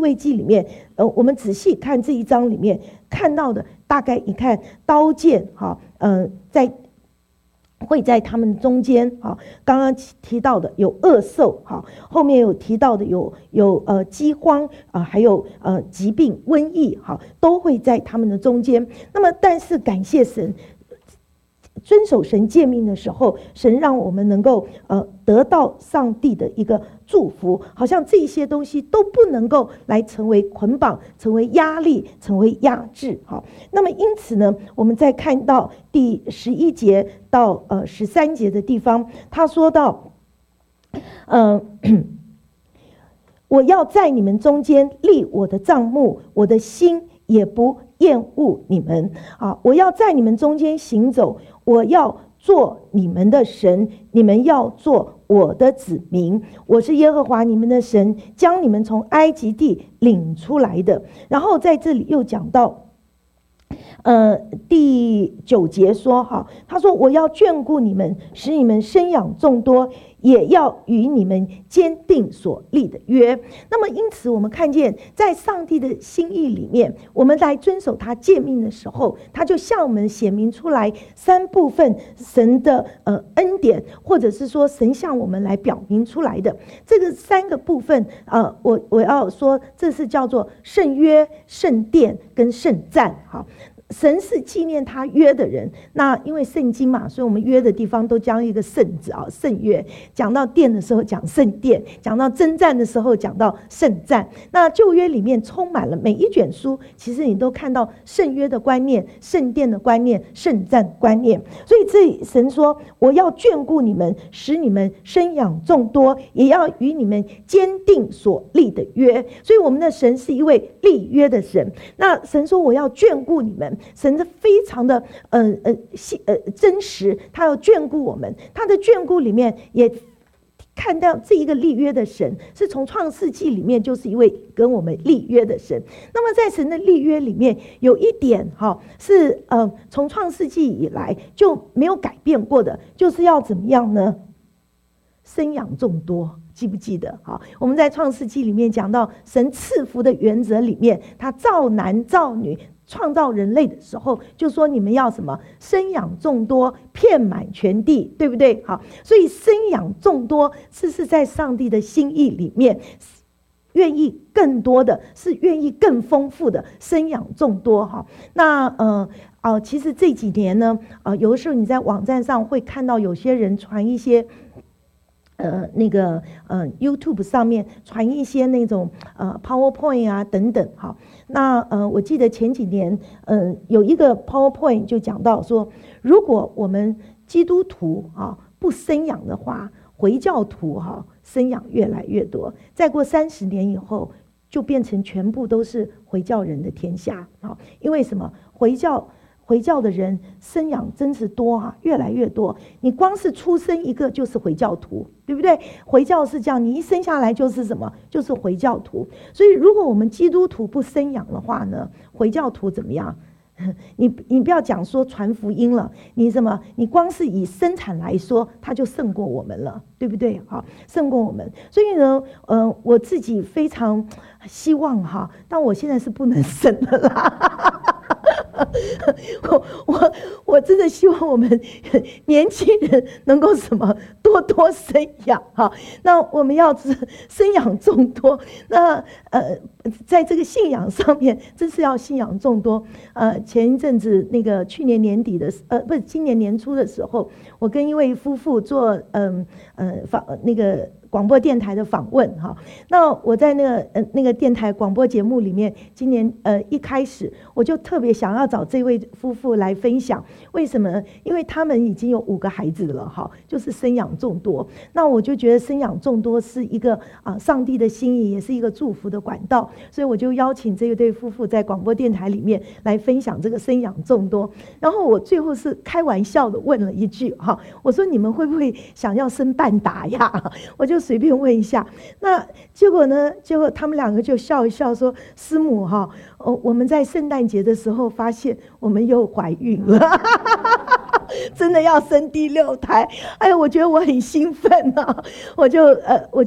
面，呃，我们仔细看这一章里面看到的，大概一看刀剑，哈，呃，在会在他们中间，哈，刚刚提到的有恶兽，哈，后面有提到的有有呃饥荒啊，还有呃疾病、瘟疫，哈，都会在他们的中间。那么，但是感谢神。遵守神诫命的时候，神让我们能够呃得到上帝的一个祝福，好像这些东西都不能够来成为捆绑，成为压力，成为压制。好，那么因此呢，我们再看到第十一节到呃十三节的地方，他说到，嗯、呃。我要在你们中间立我的帐幕，我的心也不厌恶你们啊！我要在你们中间行走，我要做你们的神，你们要做我的子民。我是耶和华你们的神，将你们从埃及地领出来的。然后在这里又讲到呃，第九节说哈，他说我要眷顾你们，使你们生养众多，也要与你们坚定所立的约。那么因此我们看见在上帝的心意里面，我们来遵守他诫命的时候，他就向我们显明出来三部分神的呃恩典，或者是说神向我们来表明出来的这个三个部分。呃，我我要说这是叫做圣约、圣殿跟圣战。好，神是纪念他约的人，那因为圣经嘛，所以我们约的地方都将一个圣字啊，圣约。讲到殿的时候讲圣殿，讲到征战的时候讲到圣战。那旧约里面充满了每一卷书，其实你都看到圣约的观念、圣殿的观念、圣战观念。所以这里神说，我要眷顾你们，使你们生养众多，也要与你们坚定所立的约。所以我们的神是一位立约的神。那神说我要眷顾你们，神是非常的呃呃呃真实，他要眷顾我们。他的眷顾里面也看到这一个立约的神是从创世纪里面就是一位跟我们立约的神。那么在神的立约里面有一点哈是呃从创世纪以来就没有改变过的，就是要怎么样呢？生养众多。记不记得？好，我们在创世纪里面讲到神赐福的原则里面，他造男造女创造人类的时候，就说你们要什么？生养众多，遍满全地，对不对？好，所以生养众多是是在上帝的心意里面，愿意更多的是愿意更丰富的生养众多。哈，那呃哦、呃，其实这几年呢，呃，有的时候你在网站上会看到有些人传一些。呃，那个呃 ，YouTube 上面传一些那种呃 PowerPoint 啊等等，好，那呃，我记得前几年，嗯、呃，有一个 PowerPoint 就讲到说，如果我们基督徒啊不生养的话，回教徒哈、啊、生养越来越多，再过三十年以后，就变成全部都是回教人的天下啊，因为什么？回教。回教的人生养真是多啊，越来越多。你光是出生一个就是回教徒，对不对？回教是这样，你一生下来就是什么？就是回教徒。所以如果我们基督徒不生养的话呢，回教徒怎么样？你你不要讲说传福音了，你什么？你光是以生产来说，他就胜过我们了，对不对？好，胜过我们。所以呢，呃，我自己非常希望哈，但我现在是不能生了啦。我我我真的希望我们年轻人能够什么多多生养哈。那我们要生养众多，那呃，在这个信仰上面，真是要信仰众多。呃，前一阵子那个去年年底的呃，不是今年年初的时候，我跟一位夫妇做嗯呃访那个。广播电台的访问哈，那我在那个呃那个电台广播节目里面，今年呃一开始我就特别想要找这位夫妇来分享，为什么？因为他们已经有五个孩子了哈，就是生养众多。那我就觉得生养众多是一个啊、呃、上帝的心意，也是一个祝福的管道，所以我就邀请这一对夫妇在广播电台里面来分享这个生养众多。然后我最后是开玩笑的问了一句哈，我说你们会不会想要生半打呀？我就随便问一下，那结果呢？结果他们两个就笑一笑说：“师母哈，哦，我们在圣诞节的时候发现我们又怀孕了，真的要生第六胎。”哎呀，我觉得我很兴奋啊，我就呃，我就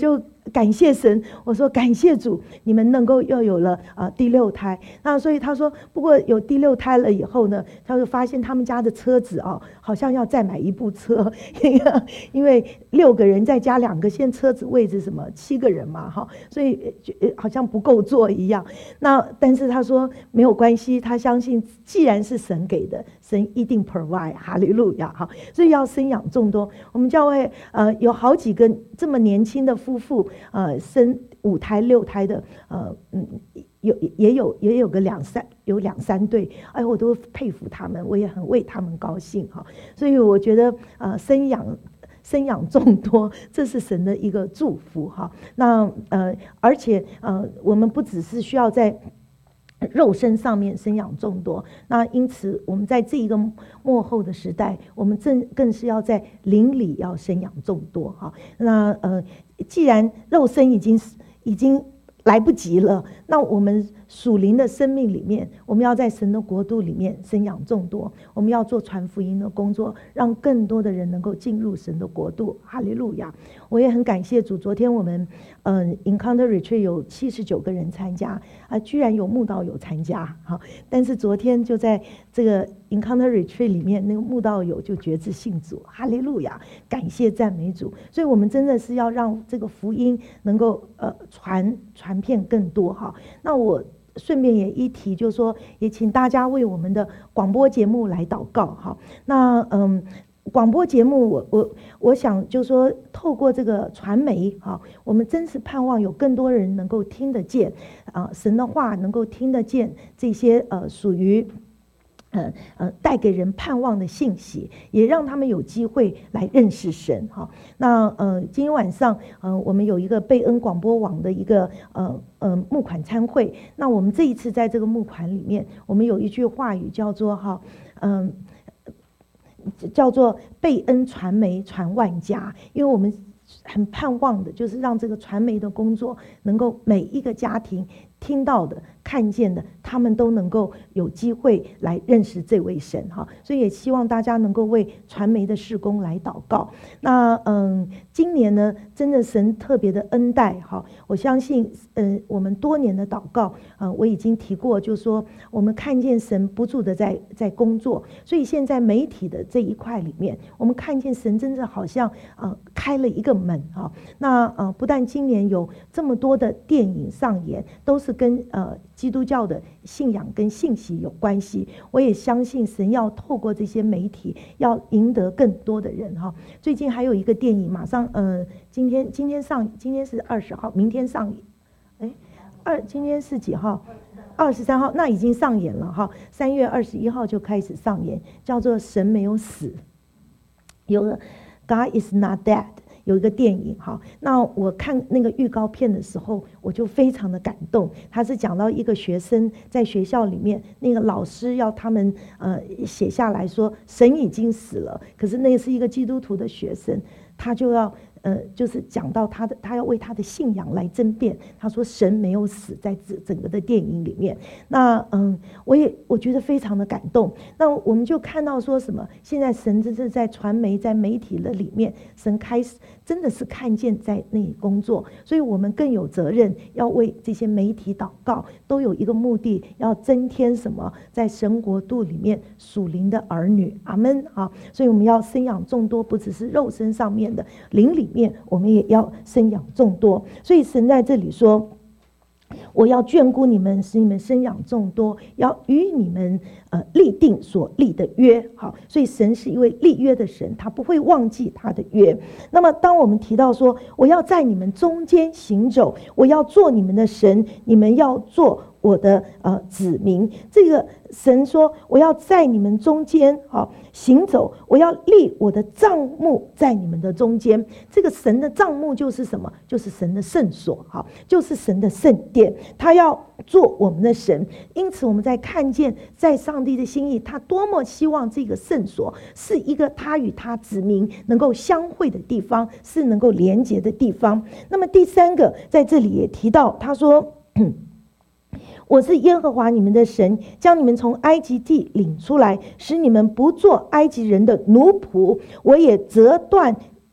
感谢神，我说感谢主，你们能够又有了啊、呃、第六胎。那所以他说，不过有第六胎了以后呢，他就发现他们家的车子哦，好像要再买一部车，因为六个人再加两个，现在车子位置什么七个人嘛哈，所以好像不够坐一样。那但是他说没有关系，他相信既然是神给的，神一定 provide， 哈利路亚哈。所以要生养众多，我们教会呃有好几个这么年轻的夫妇。呃，生五胎六胎的，呃，嗯，有也有也有个两三有两三对，哎，我都佩服他们，我也很为他们高兴哈。所以我觉得，呃，生养生养众多，这是神的一个祝福哈。那呃，而且呃，我们不只是需要在肉身上面生养众多，那因此我们在这一个末后的时代，我们正更是要在灵里要生养众多哈。那呃，既然肉身已经已经来不及了，那我们属灵的生命里面，我们要在神的国度里面生养众多，我们要做传福音的工作，让更多的人能够进入神的国度。哈利路亚！我也很感谢主，昨天我们嗯 Encounter Retreat 有七十九个人参加啊，居然有慕道友参加哈。但是昨天就在这个 Encounter Retreat 里面，那个慕道友就决志信主，哈利路亚！感谢赞美主。所以我们真的是要让这个福音能够呃传传遍更多哈。那我顺便也一提，就是说，也请大家为我们的广播节目来祷告哈。那嗯，广播节目我我我想就是说，透过这个传媒哈，我们真是盼望有更多人能够听得见啊，神的话能够听得见这些呃属于。呃呃，带给人盼望的信息，也让他们有机会来认识神哈。那呃，今天晚上呃，我们有一个贝恩广播网的一个呃呃募款参会。那我们这一次在这个募款里面，我们有一句话语叫做哈，嗯、呃，叫做贝恩传媒传万家，因为我们很盼望的就是让这个传媒的工作能够每一个家庭听到的、看见的，他们都能够有机会来认识这位神哈。所以也希望大家能够为传媒的事工来祷告。那嗯，今年呢，真的神特别的恩待哈。我相信，嗯，我们多年的祷告，嗯，我已经提过，就是说我们看见神不住的在在工作。所以现在媒体的这一块里面，我们看见神真的好像呃开了一个门哈。那呃，不但今年有这么多的电影上演，都是跟呃基督教的信仰跟信息有关系。我也相信神要透过这些媒体，要赢得更多的人哈。最近还有一个电影，马上呃，今天今天上，今天是二十号，明天上映。哎，二今天是几号？二十三号，那已经上演了哈。三月二十一号就开始上演，叫做《神没有死》，有个 God is not dead。有一个电影哈，那我看那个预告片的时候，我就非常的感动。他是讲到一个学生在学校里面，那个老师要他们呃写下来说神已经死了，可是那是一个基督徒的学生，他就要呃就是讲到他的他要为他的信仰来争辩。他说神没有死，在整整个的电影里面。那嗯，我也我觉得非常的感动。那我们就看到说什么，现在神真是在传媒在媒体的里面，神开始。真的是看见在那里工作，所以我们更有责任要为这些媒体祷告，都有一个目的，要增添什么，在神国度里面属灵的儿女，阿们啊！所以我们要生养众多，不只是肉身上面的，灵里面我们也要生养众多。所以神在这里说，我要眷顾你们，使你们生养众多，要与你们呃立定所立的约。好，所以神是一位立约的神，他不会忘记他的约。那么当我们提到说，我要在你们中间行走，我要做你们的神，你们要做我的呃子民。这个神说，我要在你们中间好行走，我要立我的帐幕在你们的中间。这个神的帐幕就是什么？就是神的圣所，好，就是神的圣殿，他要做我们的神。因此我们在看见在上帝的心意，他多么希望这个圣所是一个他与他子民能够相会的地方，是能够连结的地方。那么第三个在这里也提到，他说我是耶和华你们的神，将你们从埃及地领出来，使你们不做埃及人的奴仆。我也折断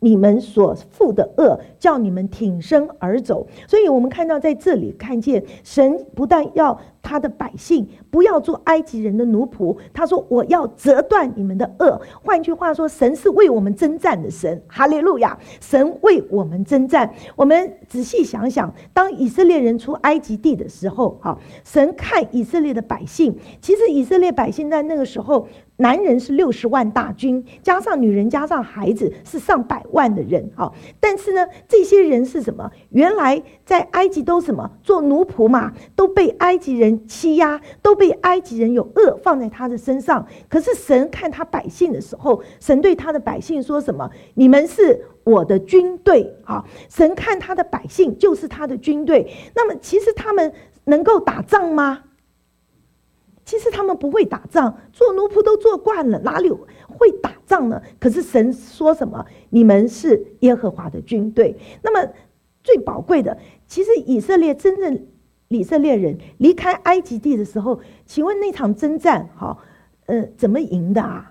你们所负的恶，叫你们挺身而走。所以我们看到在这里看见神不但要他的百姓不要做埃及人的奴仆，他说我要折断你们的恶。换句话说，神是为我们征战的神，哈利路亚！神为我们征战。我们仔细想想，当以色列人出埃及地的时候，神看以色列的百姓，其实以色列百姓在那个时候，男人是六十万大军，加上女人加上孩子是上百万的人。但是呢，这些人是什么？原来在埃及都什么做奴仆嘛，都被埃及人欺压，都被埃及人有恶放在他的身上。可是神看他百姓的时候，神对他的百姓说什么？你们是我的军队。神看他的百姓就是他的军队。那么其实他们能够打仗吗？其实他们不会打仗，做奴仆都做惯了，哪里会打仗呢？可是神说什么？你们是耶和华的军队。那么最宝贵的，其实以色列真正以色列人离开埃及地的时候，请问那场征战，好，呃，怎么赢的啊？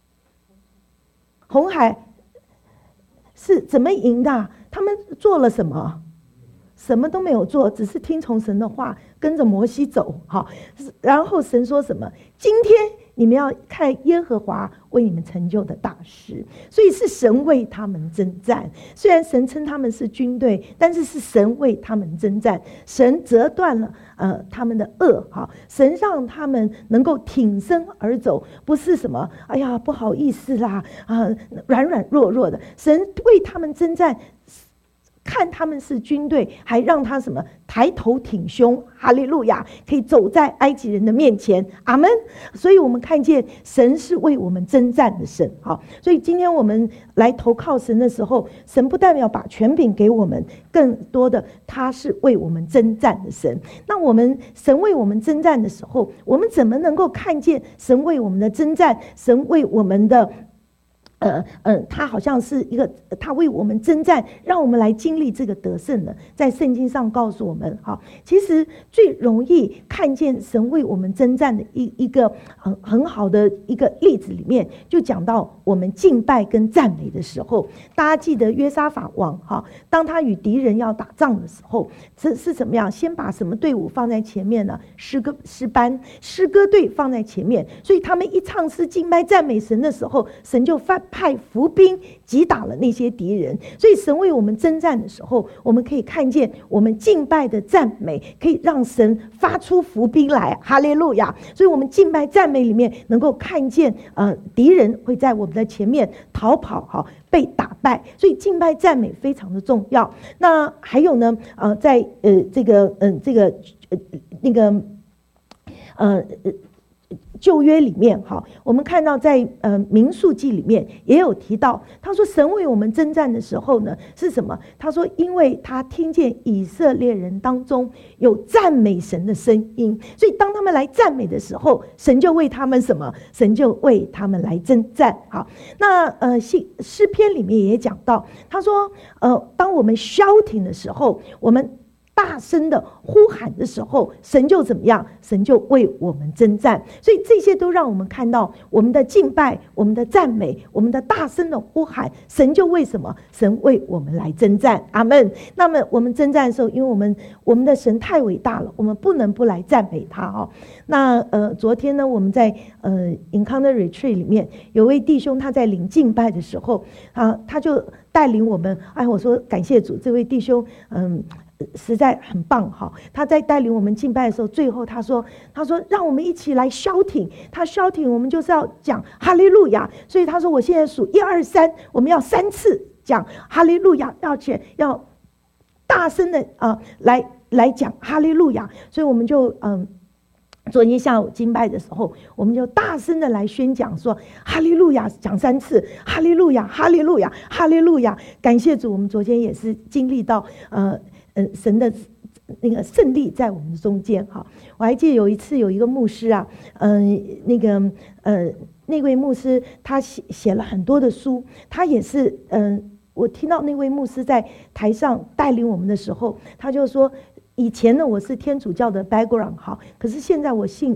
红海是怎么赢的？他们做了什么？什么都没有做，只是听从神的话，跟着摩西走。好，然后神说什么？今天你们要看耶和华为你们成就的大事。所以是神为他们征战。虽然神称他们是军队，但是是神为他们征战。神折断了呃他们的恶，好，神让他们能够挺身而走，不是什么哎呀不好意思啦啊、呃、软软弱弱的。神为他们征战。看他们是军队，还让他什么抬头挺胸，哈利路亚，可以走在埃及人的面前，阿们。所以我们看见神是为我们征战的神。好，所以今天我们来投靠神的时候，神不但要把权柄给我们，更多的他是为我们征战的神。那我们神为我们征战的时候，我们怎么能够看见神为我们的征战，神为我们的呃呃，他好像是一个，他为我们征战，让我们来经历这个得胜的。在圣经上告诉我们，哈，其实最容易看见神为我们征战的一一个很很好的一个例子里面，就讲到我们敬拜跟赞美的时候。大家记得约沙法王，哈，当他与敌人要打仗的时候，这是怎么样？先把什么队伍放在前面呢？诗歌诗班、诗歌队放在前面，所以他们一唱诗敬拜赞美神的时候，神就发派伏兵击打了那些敌人。所以神为我们征战的时候，我们可以看见我们敬拜的赞美可以让神发出伏兵来，哈利路亚。所以我们敬拜赞美里面能够看见呃敌人会在我们的前面逃跑，哈，被打败。所以敬拜赞美非常的重要。那还有呢，呃在呃这个嗯、呃、这个呃那个呃旧约里面，哈，我们看到在呃民数记里面也有提到，他说神为我们征战的时候呢，是什么？他说因为他听见以色列人当中有赞美神的声音，所以当他们来赞美的时候，神就为他们什么？神就为他们来征战。好，那呃诗篇里面也讲到，他说呃当我们 shouting 的时候，我们大声的呼喊的时候，神就怎么样？神就为我们征战。所以这些都让我们看到我们的敬拜、我们的赞美、我们的大声的呼喊，神就为什么？神为我们来征战。阿们。那么我们征战的时候，因为我们我们的神太伟大了，我们不能不来赞美他哦。那呃，昨天呢，我们在呃 Encounter Retreat 里面，有位弟兄他在领敬拜的时候啊，他就带领我们。哎，我说感谢主，这位弟兄嗯。实在很棒哈！他在带领我们敬拜的时候，最后他说：“他说让我们一起来shouting，他shouting，我们就是要讲哈利路亚。所以他说我现在数一二三，我们要三次讲哈利路亚，要且要大声的啊、呃、来来讲哈利路亚。所以我们就嗯。”昨天下午敬拜的时候，我们就大声的来宣讲说哈利路亚，讲三次哈利路亚，哈利路亚，哈利路亚。感谢主，我们昨天也是经历到呃呃神的那个胜利在我们的中间哈。我还记得有一次有一个牧师啊，嗯、呃、那个呃那位牧师他写写了很多的书，他也是嗯、呃、我听到那位牧师在台上带领我们的时候，他就说。以前呢，我是天主教的 background 好，可是现在我信，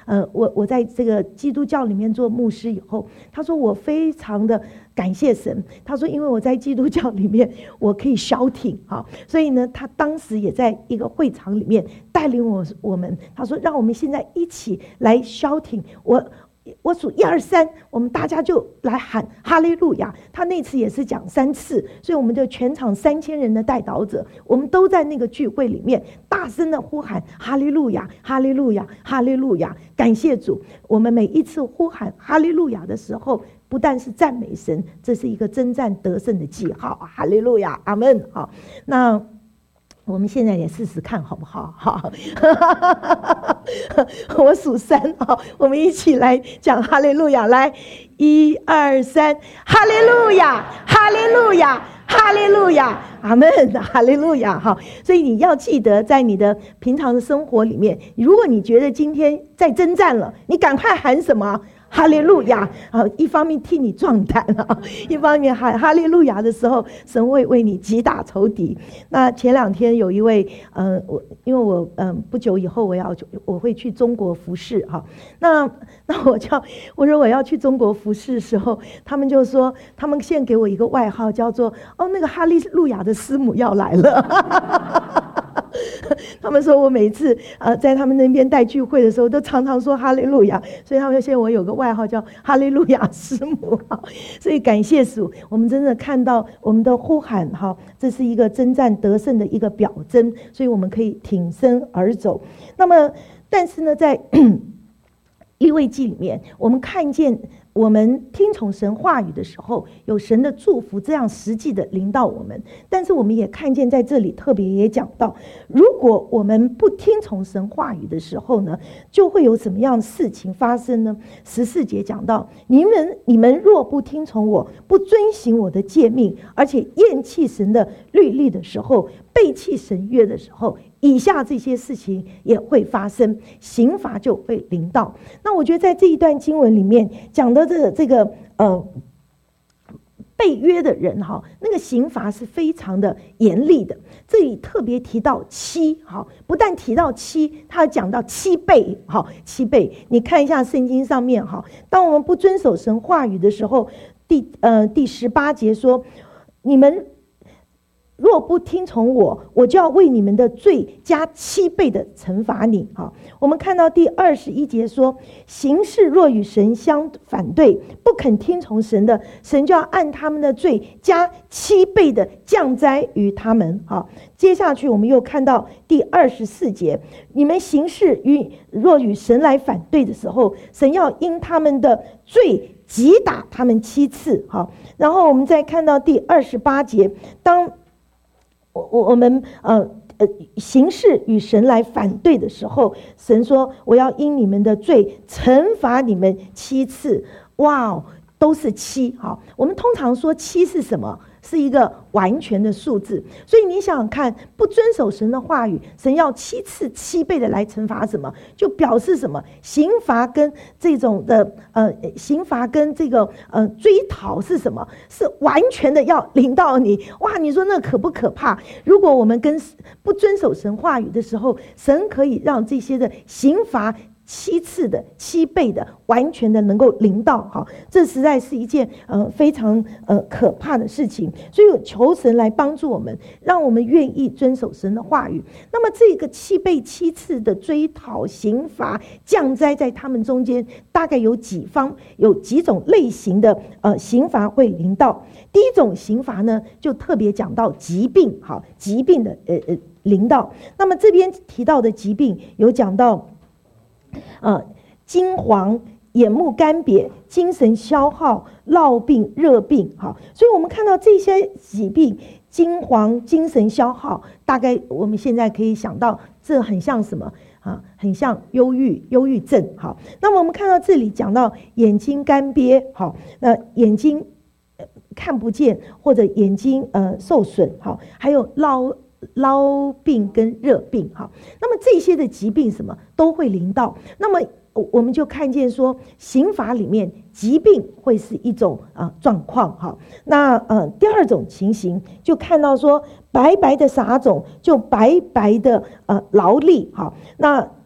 呃，我我在这个基督教里面做牧师以后，他说我非常的感谢神。他说，因为我在基督教里面我可以shouting哈，所以呢，他当时也在一个会场里面带领我我们。他说，让我们现在一起来shouting。我。我数一二三，我们大家就来喊哈利路亚。他那次也是讲三次，所以我们就全场三千人的代祷者，我们都在那个聚会里面大声的呼喊哈利路亚，哈利路亚，哈利路亚，感谢主。我们每一次呼喊哈利路亚的时候，不但是赞美神，这是一个征战得胜的记号。哈利路亚，阿们。好，那我们现在也试试看好不好？好，我数三，好，我们一起来讲哈利路亚。来，一二三，哈利路亚，哈利路亚，哈利路亚，阿们，哈利路亚。好，所以你要记得，在你的平常的生活里面，如果你觉得今天在征战了，你赶快喊什么？哈利路亚啊！一方面替你壮胆啊，一方面喊哈利路亚的时候，神会为你击打仇敌。那前两天有一位，嗯、呃，我因为我嗯、呃、不久以后我要我会去中国服侍哈，那那我叫我说我要去中国服侍的时候，他们就说他们现在给我一个外号叫做哦那个哈利路亚的师母要来了。他们说我每次呃在他们那边带聚会的时候都常常说哈利路亚，所以他们现在我有个外号叫哈利路亚师母。所以感谢主，我们真的看到我们的呼喊哈，这是一个征战得胜的一个表征，所以我们可以挺身而走。那么但是呢，在利未记里面，我们看见我们听从神话语的时候，有神的祝福这样实际的临到我们。但是我们也看见在这里特别也讲到，如果我们不听从神话语的时候呢，就会有什么样的事情发生呢？十四节讲到，你们你们若不听从我，不遵行我的诫命，而且厌弃神的律例的时候，背弃神约的时候，以下这些事情也会发生，刑罚就会临到。那我觉得在这一段经文里面讲的这个这个呃被约的人哈，那个刑罚是非常的严厉的。这里特别提到七，好，不但提到七，他讲到七倍，好，七倍。你看一下圣经上面哈，当我们不遵守神话语的时候，第呃第十八节说，你们若不听从我，我就要为你们的罪加七倍的惩罚你。好，我们看到第二十一节说，行事若与神相反对，不肯听从神的，神就要按他们的罪加七倍的降灾于他们。好，接下去我们又看到第二十四节，你们行事与若与神来反对的时候，神要因他们的罪击打他们七次。好，然后我们再看到第二十八节，当我我们呃呃行事与神来反对的时候，神说我要因你们的罪惩罚你们七次。哇哦，都是七。好，我们通常说七是什么？是一个完全的数字。所以你想想看，不遵守神的话语，神要七次七倍的来惩罚什么？就表示什么？刑罚跟这种的呃刑罚跟这个呃追讨是什么？是完全的要临到你。哇，你说那可不可怕？如果我们跟不遵守神话语的时候，神可以让这些的刑罚七次的七倍的完全的能够临到。好，这实在是一件呃非常呃可怕的事情。所以求神来帮助我们，让我们愿意遵守神的话语。那么这个七倍七次的追讨刑罚降灾，在他们中间大概有几方有几种类型的呃刑罚会临到。第一种刑罚呢，就特别讲到疾病。好，疾病的呃呃临到。那么这边提到的疾病有讲到呃，惊惶、眼目干瘪、精神消耗、落病、热病。好，所以我们看到这些疾病，惊惶、精神消耗，大概我们现在可以想到，这很像什么啊？很像忧郁、忧郁症。好，那么我们看到这里讲到眼睛干瘪，好，那眼睛看不见或者眼睛呃受损，好，还有落痨病跟热病。好，那么这些的疾病什么都会临到。那么我们就看见说，刑罚里面疾病会是一种啊状况。好，那呃第二种情形就看到说，白白的撒种就白白的呃劳力。好，那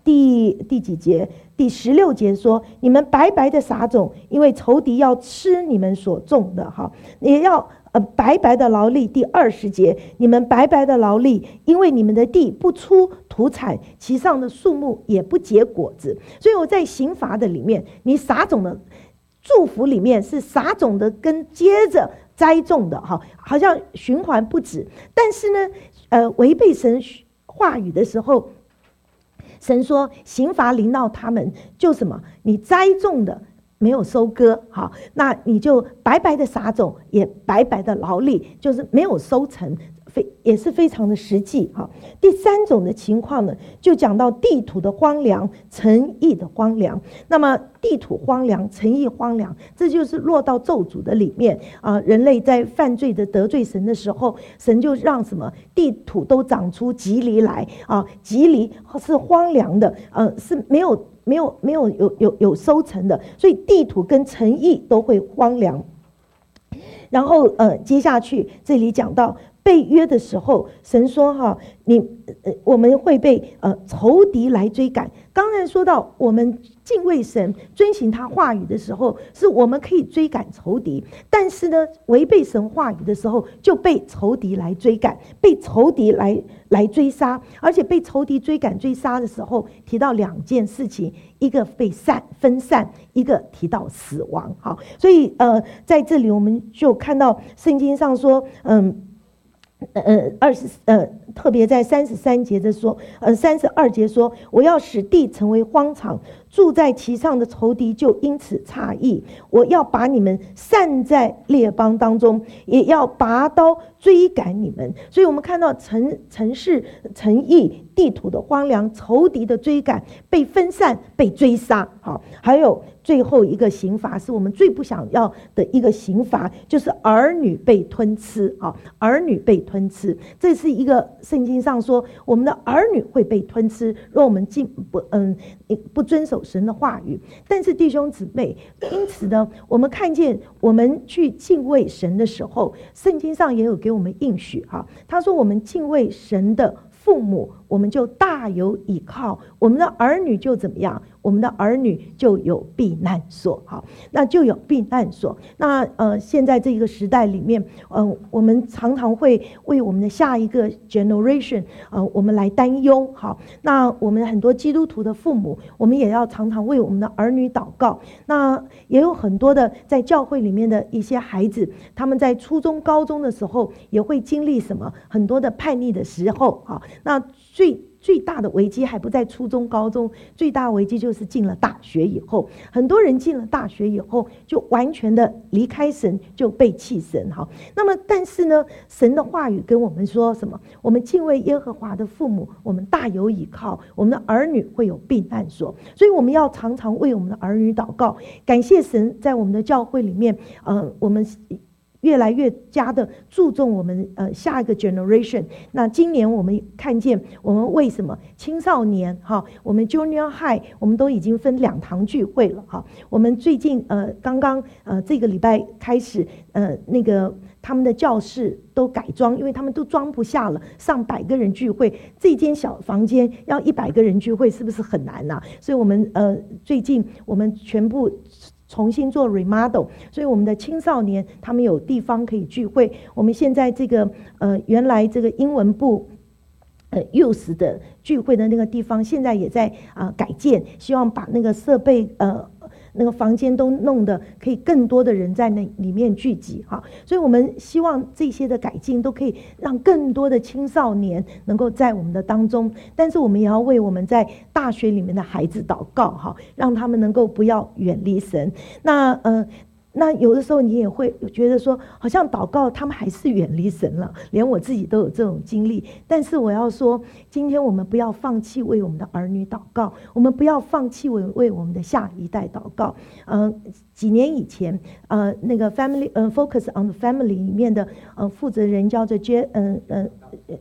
第第几节？第十六节说：你们白白的撒种，因为仇敌要吃你们所种的，哈，也要呃白白的劳力。第二十节，你们白白的劳力，因为你们的地不出土产，其上的树木也不结果子。所以我在刑罚的里面，你撒种的祝福里面是撒种的跟接着栽种的，哈，好像循环不止。但是呢，呃，违背神话语的时候，神说刑罚临到他们，就什么？你栽种的没有收割，好，那你就白白的撒种，也白白的劳力，就是没有收成，非也是非常的实际。哈，第三种的情况呢，就讲到地土的荒凉，城邑的荒凉。那么地土荒凉，城邑荒凉，这就是落到咒诅的里面啊、呃。人类在犯罪的得罪神的时候，神就让什么地土都长出棘藜来啊，棘藜是荒凉的，呃，是没有没有没有有有有收成的，所以地土跟城邑都会荒凉。然后呃，接下去这里讲到被约的时候，神说哈，你呃我们会被呃仇敌来追赶。刚才说到我们敬畏神、遵行他话语的时候，是我们可以追赶仇敌；但是呢，违背神话语的时候，就被仇敌来追赶，被仇敌来来追杀。而且被仇敌追赶、追杀的时候，提到两件事情：一个被散分散，一个提到死亡。好，所以呃，在这里我们就看到圣经上说，嗯。呃，二十呃，特别在三十三节的说，呃，三十二节说，我要使地成为荒场，住在其上的仇敌就因此诧异。我要把你们散在列邦当中，也要拔刀追赶你们。所以我们看到城城市、城邑、地土的荒凉，仇敌的追赶，被分散、被追杀。好，还有最后一个刑罚是我们最不想要的一个刑罚，就是儿女被吞吃。好，儿女被吞吃，这是一个圣经上说我们的儿女会被吞吃，若我们进不嗯不遵守神的话语。但是弟兄姊妹，因此呢，我们看见我们去敬畏神的时候，圣经上也有给我们应许哈。他说我们敬畏神的父母，我们就大有倚靠；我们的儿女就怎么样？我们的儿女就有避难所。好，那就有避难所。那呃，现在这个时代里面，呃，我们常常会为我们的下一个 generation， 呃，我们来担忧。好，那我们很多基督徒的父母，我们也要常常为我们的儿女祷告。那也有很多的在教会里面的一些孩子，他们在初中、高中的时候，也会经历什么很多的叛逆的时候。好，那最最大的危机还不在初中、高中，最大的危机就是进了大学以后，很多人进了大学以后就完全的离开神，就背弃神。好，那么但是呢，神的话语跟我们说什么？我们敬畏耶和华的父母，我们大有倚靠，我们的儿女会有避难所。所以我们要常常为我们的儿女祷告，感谢神在我们的教会里面，呃，我们越来越加的注重我们呃下一个 generation。那今年我们看见，我们为什么青少年哈，我们 junior high 我们都已经分两堂聚会了哈。我们最近呃刚刚呃这个礼拜开始呃那个他们的教室都改装，因为他们都装不下了，上百个人聚会，这间小房间要一百个人聚会，是不是很难呐、啊？所以我们呃最近我们全部重新做 remodel， 所以我们的青少年他们有地方可以聚会。我们现在这个呃原来这个英文部呃 youth 的聚会的那个地方，现在也在啊、呃、改建，希望把那个设备呃那个房间都弄得可以更多的人在那里面聚集哈。所以我们希望这些的改进都可以让更多的青少年能够在我们的当中，但是我们也要为我们在大学里面的孩子祷告哈，让他们能够不要远离神。那呃那有的时候你也会觉得说，好像祷告他们还是远离神了，连我自己都有这种经历。但是我要说，今天我们不要放弃为我们的儿女祷告，我们不要放弃为为我们的下一代祷告。呃，几年以前，呃，那个 family 呃 focus on the family 里面的呃负责人叫做 J 嗯呃。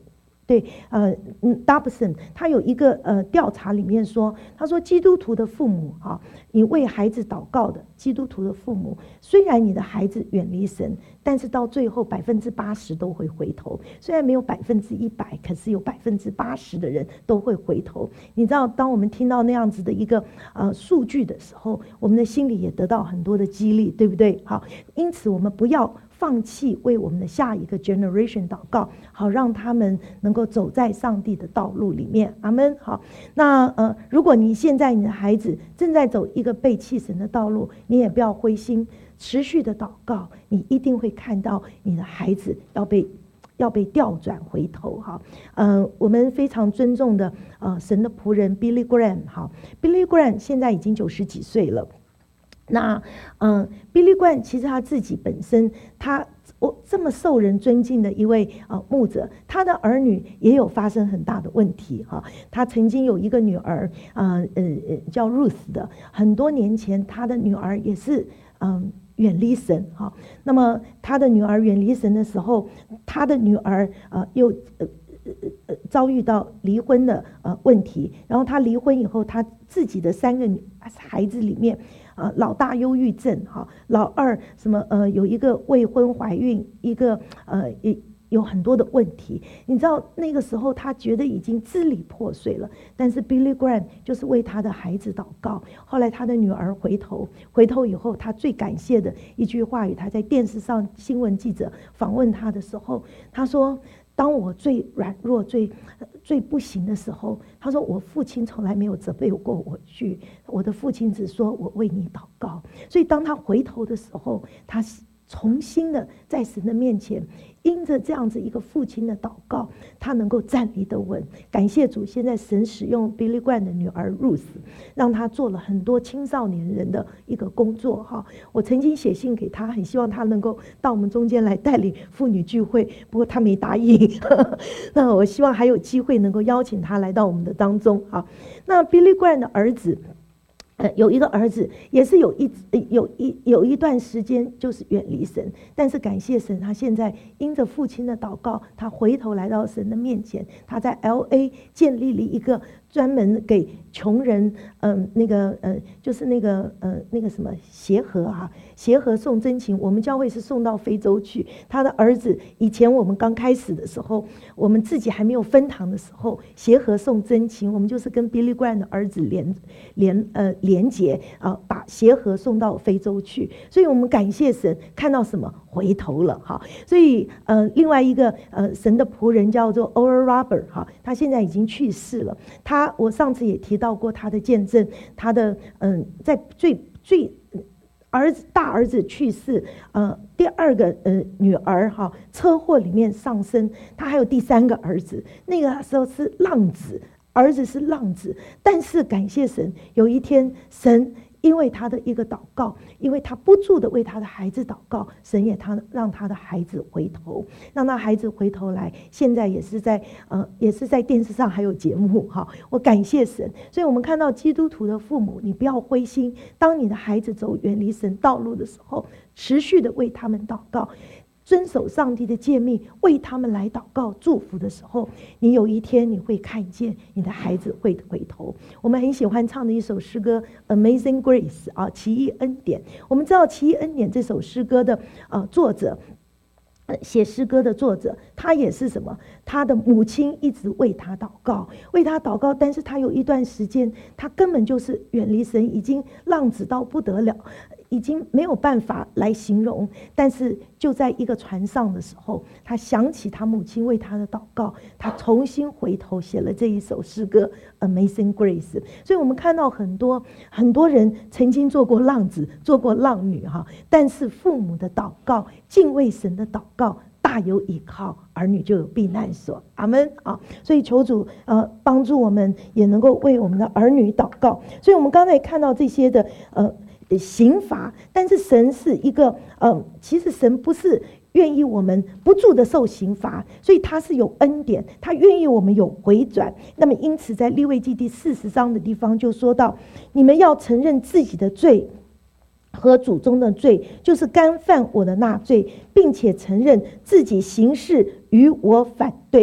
对，呃，嗯 ，Dobson 他有一个呃调查里面说，他说基督徒的父母哈、啊，你为孩子祷告的基督徒的父母，虽然你的孩子远离神，但是到最后百分之八十都会回头。虽然没有百分之一百，可是有百分之八十的人都会回头。你知道，当我们听到那样子的一个呃数据的时候，我们的心里也得到很多的激励，对不对？好，因此我们不要放弃为我们的下一个 generation 祷告，好让他们能够走在上帝的道路里面。阿们。好，那呃，如果你现在你的孩子正在走一个背弃神的道路，你也不要灰心，持续的祷告，你一定会看到你的孩子要被要被调转回头。哈，呃，我们非常尊重的呃神的仆人 Billy Graham， 哈 ，Billy Graham 现在已经九十几岁了。那嗯 ，Billy Graham 其实他自己本身，他我这么受人尊敬的一位呃牧者，他的儿女也有发生很大的问题哈。他曾经有一个女儿，呃呃叫 Ruth 的，很多年前他的女儿也是嗯、呃、远离神哈。那么他的女儿远离神的时候，他的女儿呃又呃。呃，遭遇到离婚的呃问题，然后他离婚以后，他自己的三个孩子里面，呃，老大忧郁症哈，老二什么呃有一个未婚怀孕，一个呃也有很多的问题。你知道那个时候他觉得已经支离破碎了，但是 Billy Graham 就是为他的孩子祷告。后来他的女儿回头，回头以后，他最感谢的一句话语，他在电视上新闻记者访问他的时候，他说。当我最软弱、最最不行的时候，他说：“我父亲从来没有责备过我去，我的父亲只说我为你祷告。”所以，当他回头的时候，他重新的在神的面前，因着这样子一个父亲的祷告，他能够站立得稳。感谢主，现在神使用 Billy Graham 的女儿 Ruth， 让他做了很多青少年人的一个工作哈。我曾经写信给他，很希望他能够到我们中间来带领妇女聚会，不过他没答应。那我希望还有机会能够邀请他来到我们的当中哈。那 Billy Graham 的儿子。呃，有一个儿子也是有一有一有一段时间就是远离神，但是感谢神，他现在因着父亲的祷告，他回头来到神的面前，他在 L A 建立了一个专门给穷人，嗯、呃，那个呃，就是那个呃那个什么协和啊，协和送真情，我们教会是送到非洲去。他的儿子以前我们刚开始的时候，我们自己还没有分堂的时候，协和送真情，我们就是跟 Billy Graham 的儿子连连呃连结啊、呃，把协和送到非洲去。所以我们感谢神，看到什么回头了哈。所以呃，另外一个呃神的仆人叫做 Oral Roberts 哈，他现在已经去世了。他我上次也提到过他的见证，他的嗯，在最最儿子大儿子去世，呃，第二个呃女儿哈车祸里面丧生，他还有第三个儿子，那个时候是浪子，儿子是浪子，但是感谢神，有一天神。因为他的一个祷告，因为他不住的为他的孩子祷告，神也他让他的孩子回头，让他孩子回头来，现在也是在呃也是在电视上还有节目哈。我感谢神，所以我们看到基督徒的父母，你不要灰心，当你的孩子走远离神道路的时候，持续的为他们祷告。遵守上帝的诫命，为他们来祷告祝福的时候，你有一天你会看见你的孩子会回头。我们很喜欢唱的一首诗歌 Amazing Grace 啊，奇异恩典。我们知道奇异恩典这首诗歌的呃作者，写诗歌的作者，他也是什么？他的母亲一直为他祷告，为他祷告。但是他有一段时间，他根本就是远离神，已经浪子到不得了，已经没有办法来形容。但是就在一个船上的时候，他想起他母亲为他的祷告，他重新回头写了这一首诗歌 Amazing Grace。 所以我们看到很多很多人曾经做过浪子，做过浪女哈，但是父母的祷告，敬畏神的祷告，大有依靠，儿女就有避难所。阿们啊！所以求主呃帮助我们，也能够为我们的儿女祷告。所以我们刚才看到这些的呃刑罚，但是神是一个呃，其实神不是愿意我们不住的受刑罚，所以他是有恩典，他愿意我们有回转。那么因此在利未记第四十章的地方就说到，你们要承认自己的罪和祖宗的罪，就是干犯我的那罪，并且承认自己行事与我反对。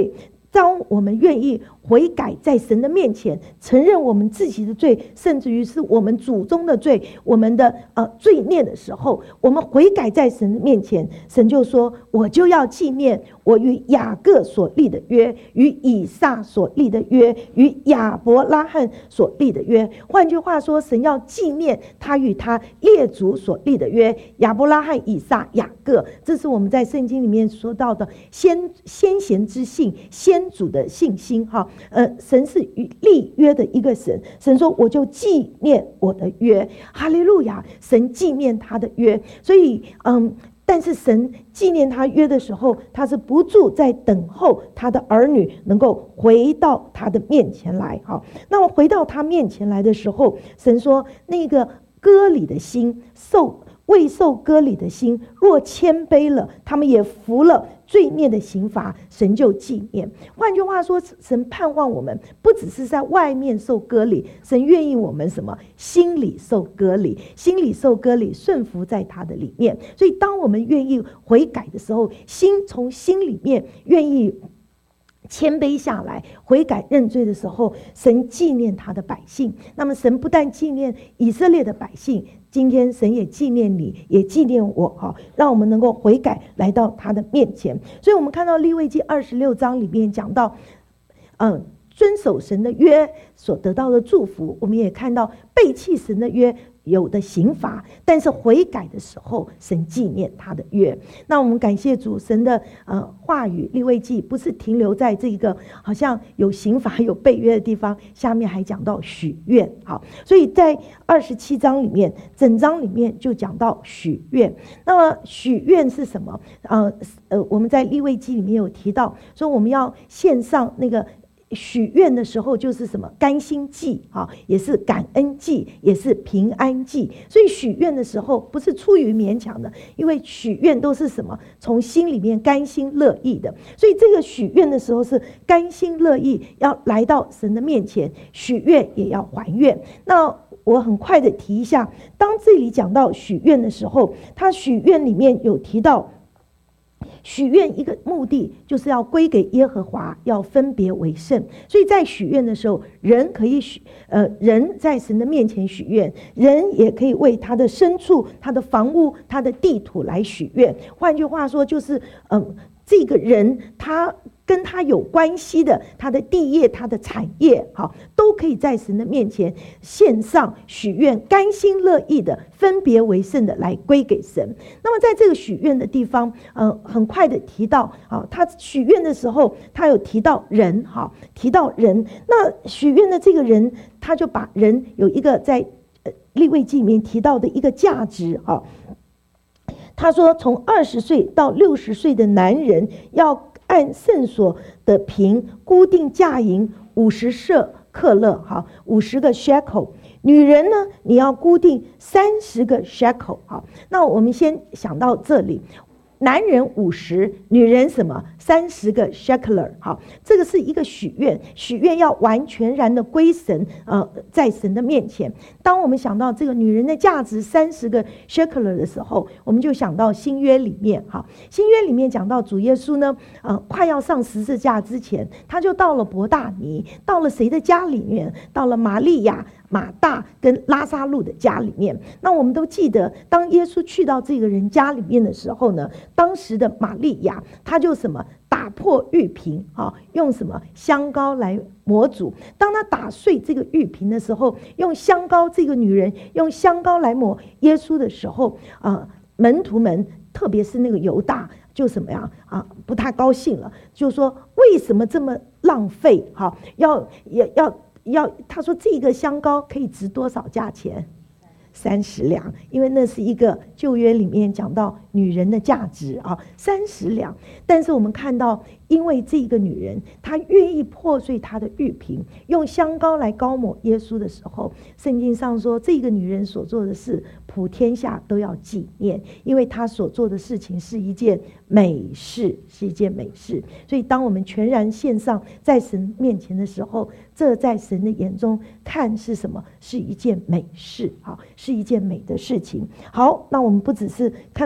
当我们愿意悔改，在神的面前承认我们自己的罪，甚至于是我们祖宗的罪，我们的呃罪孽的时候，我们悔改在神的面前，神就说，我就要纪念我与雅各所立的约，与以撒所立的约，与亚伯拉罕所立的约。换句话说，神要纪念他与他列祖所立的约，亚伯拉罕、以撒、雅各。这是我们在圣经里面说到的先先贤之信，先祖的信心哈。呃，神是与立约的一个神，神说我就纪念我的约，哈利路亚！神纪念他的约，所以嗯。但是神纪念他约的时候，他是不住在等候他的儿女能够回到他的面前来。好，那么回到他面前来的时候，神说那个割礼的心，受未受割礼的心，若谦卑了，他们也服了罪孽的刑罚，神就纪念。换句话说，神盼望我们不只是在外面受割礼，神愿意我们什么？心里受割礼，心里受割礼，顺服在他的里面。所以当我们愿意悔改的时候，心从心里面愿意谦卑下来，悔改认罪的时候，神纪念他的百姓。那么神不但纪念以色列的百姓，今天神也纪念你，也纪念我，哈，让我们能够悔改来到他的面前。所以我们看到利未记二十六章里面讲到嗯，遵守神的约所得到的祝福，我们也看到背弃神的约有的刑罚，但是悔改的时候，神纪念他的约。那我们感谢主，神的呃话语利未记不是停留在这个好像有刑罚有背约的地方，下面还讲到许愿。好，所以在二十七章里面，整章里面就讲到许愿。那么许愿是什么？呃呃，我们在利未记里面有提到，说我们要献上那个。许愿的时候就是什么甘心祭啊，也是感恩祭，也是平安祭。所以许愿的时候不是出于勉强的，因为许愿都是什么从心里面甘心乐意的。所以这个许愿的时候是甘心乐意，要来到神的面前许愿，也要还愿。那我很快的提一下，当这里讲到许愿的时候，他许愿里面有提到许愿一个目的就是要归给耶和华，要分别为圣。所以在许愿的时候，人可以许呃，人在神的面前许愿，人也可以为他的牲畜、他的房屋、他的地土来许愿。换句话说，就是嗯、呃，这个人他跟他有关系的，他的地业、他的产业，好，都可以在神的面前献上许愿，甘心乐意的分别为圣的来归给神。那么在这个许愿的地方，呃，很快的提到，啊，他许愿的时候，他有提到人，哈，提到人。那许愿的这个人，他就把人有一个在呃利未记里面提到的一个价值，哈。他说，从二十岁到六十岁的男人要按圣所的平固定价银五十舍克勒，好，五十个 shekel。女人呢，你要固定三十个 shekel。好，那我们先想到这里。男人五十，女人什么三十个 shekel。好，这个是一个许愿，许愿要完全然的归神，呃，在神的面前。当我们想到这个女人的价值三十个 shekel 的时候，我们就想到新约里面，哈，新约里面讲到主耶稣呢，呃，快要上十字架之前，他就到了伯大尼，到了谁的家里面？到了玛利亚、马大跟拉撒路的家里面。那我们都记得，当耶稣去到这个人家里面的时候呢，当时的玛利亚，她就什么打破玉瓶，啊，用什么香膏来抹主。当她打碎这个玉瓶的时候，用香膏，这个女人用香膏来抹耶稣的时候，啊、呃，门徒们，特别是那个犹大，就什么呀啊，不太高兴了，就说为什么这么浪费？哈，要要要。要他说这个香膏可以值多少价钱？三十两，因为那是一个旧约里面讲到女人的价值啊，三十两。但是我们看到，因为这个女人她愿意破碎她的玉瓶，用香膏来膏抹耶稣的时候，圣经上说这个女人所做的事，普天下都要纪念，因为她所做的事情是一件美事，是一件美事。所以当我们全然献上在神面前的时候，这在神的眼中看是什么？是一件美事，好，是一件美的事情。好，那我们不只是看到这里。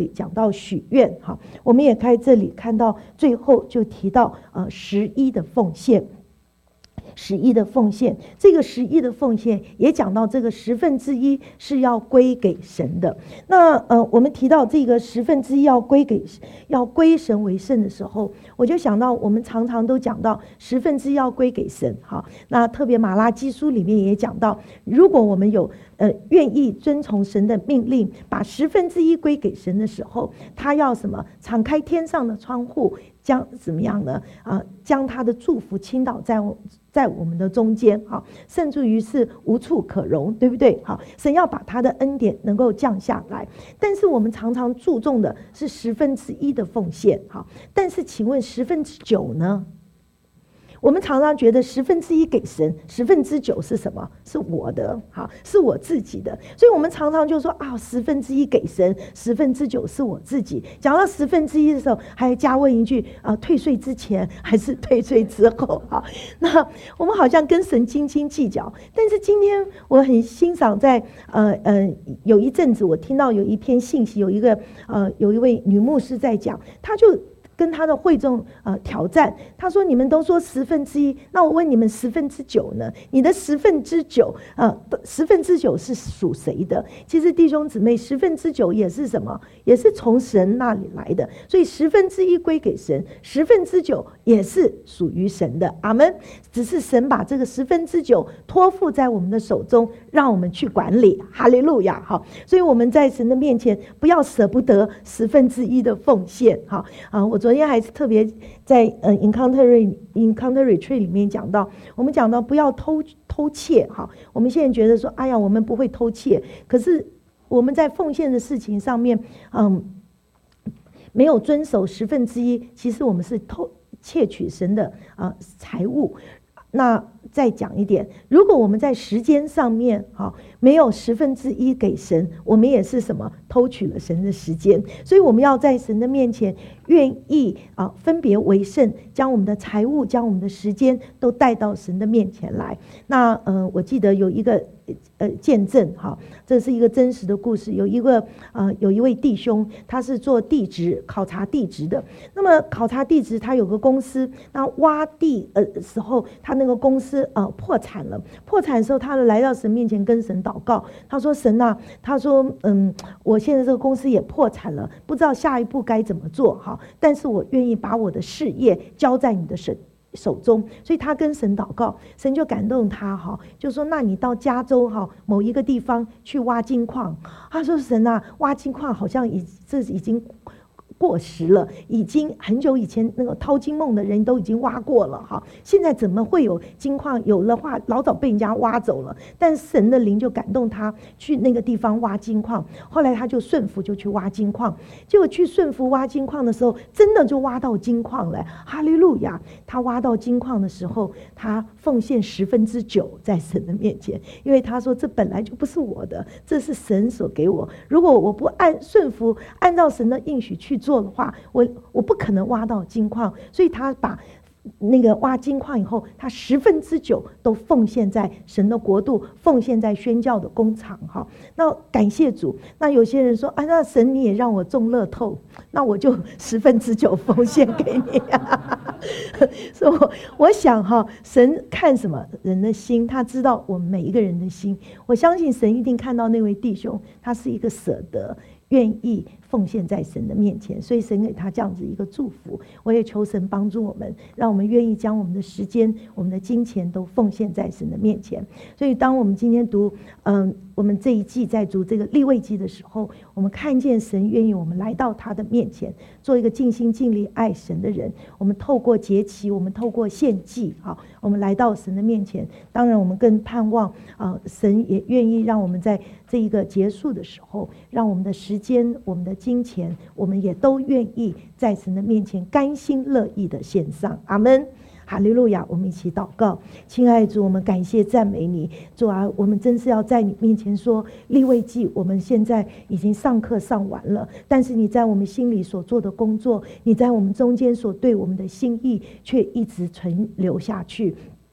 里讲到许愿，哈，我们也在这里看到最后就提到呃十一的奉献。十一的奉献，这个十一的奉献也讲到这个十分之一是要归给神的。那呃，我们提到这个十分之一要归给要归神为圣的时候，我就想到我们常常都讲到十分之一要归给神。好，那特别马拉基书里面也讲到，如果我们有呃愿意遵从神的命令，把十分之一归给神的时候，他要什么？敞开天上的窗户，将怎么样呢？啊、呃，将他的祝福倾倒在在我们的中间，好，甚至于是无处可容，对不对？好，神要把他的恩典能够降下来，但是我们常常注重的是十分之一的奉献，好，但是请问十分之九呢？我们常常觉得十分之一给神，十分之九是什么？是我的，好，是我自己的。所以我们常常就说啊，十分之一给神，十分之九是我自己。讲到十分之一的时候，还加问一句啊，退税之前还是退税之后？好，那我们好像跟神斤斤计较。但是今天我很欣赏在，在呃呃有一阵子我听到有一篇信息，有一个呃有一位女牧师在讲，她就跟他的会众呃挑战，他说：“你们都说十分之一，那我问你们十分之九呢？你的十分之九，呃，十分之九是属谁的？其实弟兄姊妹，十分之九也是什么？也是从神那里来的。所以十分之一归给神，十分之九也是属于神的。阿们。只是神把这个十分之九托付在我们的手中，让我们去管理。哈利路亚！好，所以我们在神的面前不要舍不得十分之一的奉献。好啊，我昨天还是特别在呃 encounter encounter retreat 里面讲到，我们讲到不要偷偷窃。好，我们现在觉得说，哎呀，我们不会偷窃，可是我们在奉献的事情上面，嗯，没有遵守十分之一，其实我们是偷窃取神的啊、呃、财物。那再讲一点，如果我们在时间上面好没有十分之一给神，我们也是什么？偷取了神的时间。所以我们要在神的面前愿意啊分别为圣，将我们的财物将我们的时间都带到神的面前来。那呃我记得有一个呃见证，哈，这是一个真实的故事。有一个呃有一位弟兄，他是做地质考察地质的。那么考察地质，他有个公司，那挖地呃时候，他那个公司呃破产了。破产的时候，他来到神面前跟神祷告，他说：“神啊，他说嗯，我现在这个公司也破产了，不知道下一步该怎么做，哈，但是我愿意把我的事业交在你的手手中。”所以他跟神祷告，神就感动他，哈，就说：“那你到加州哈某一个地方去挖金矿。”他说：“神啊，挖金矿好像已这已经过时了，已经很久以前那个淘金梦的人都已经挖过了，哈，现在怎么会有金矿？有的话老早被人家挖走了。”但神的灵就感动他去那个地方挖金矿。后来他就顺服，就去挖金矿。结果去顺服挖金矿的时候，真的就挖到金矿了。哈利路亚！他挖到金矿的时候，他奉献十分之九在神的面前，因为他说这本来就不是我的，这是神所给我。如果我不按顺服，按照神的应许去做的话，我我不可能挖到金矿。所以他把那个挖金矿以后，他十分之九都奉献在神的国度，奉献在宣教的工厂。哈，那感谢主。那有些人说：“啊，那神你也让我中乐透，那我就十分之九奉献给你啊。”所以我我想哈，神看什么？人的心，他知道我们每一个人的心。我相信神一定看到那位弟兄，他是一个舍得、愿意奉献在神的面前，所以神给他这样子一个祝福。我也求神帮助我们，让我们愿意将我们的时间、我们的金钱都奉献在神的面前。所以当我们今天读嗯我们这一季在读这个利未记的时候，我们看见神愿意我们来到他的面前，做一个尽心尽力爱神的人。我们透过节期，我们透过献祭，好，我们来到神的面前。当然我们更盼望啊、呃，神也愿意让我们在这一个结束的时候，让我们的时间、我们的金钱，我们也都愿意在神的面前甘心乐意的献上。阿们。哈利路亚！我们一起祷告。亲爱的主，我们感谢赞美你。主啊，我们真是要在你面前说，利未记我们现在已经上课上完了，但是你在我们心里所做的工作，你在我们中间所对我们的心意却一直存留下去。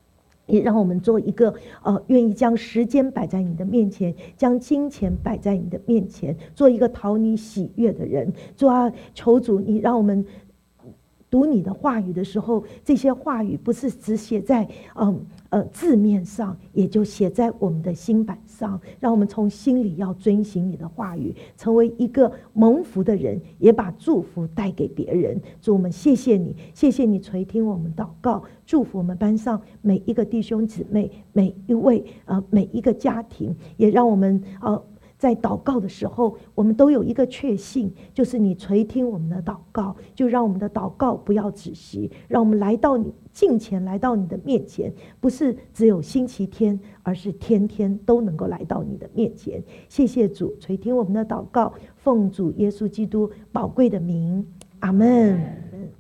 也让我们做一个呃，愿意将时间摆在你的面前，将金钱摆在你的面前，做一个讨你喜悦的人。主啊，求主你让我们读你的话语的时候，这些话语不是只写在嗯呃字面上，也就写在我们的心版上，让我们从心里要遵行你的话语，成为一个蒙福的人，也把祝福带给别人。主，我们谢谢你，谢谢你垂听我们祷告，祝福我们班上每一个弟兄姊妹，每一位呃每一个家庭，也让我们呃在祷告的时候，我们都有一个确信，就是你垂听我们的祷告，就让我们的祷告不要止息，让我们来到你近前，来到你的面前，不是只有星期天，而是天天都能够来到你的面前。谢谢主垂听我们的祷告，奉主耶稣基督宝贵的名，阿们。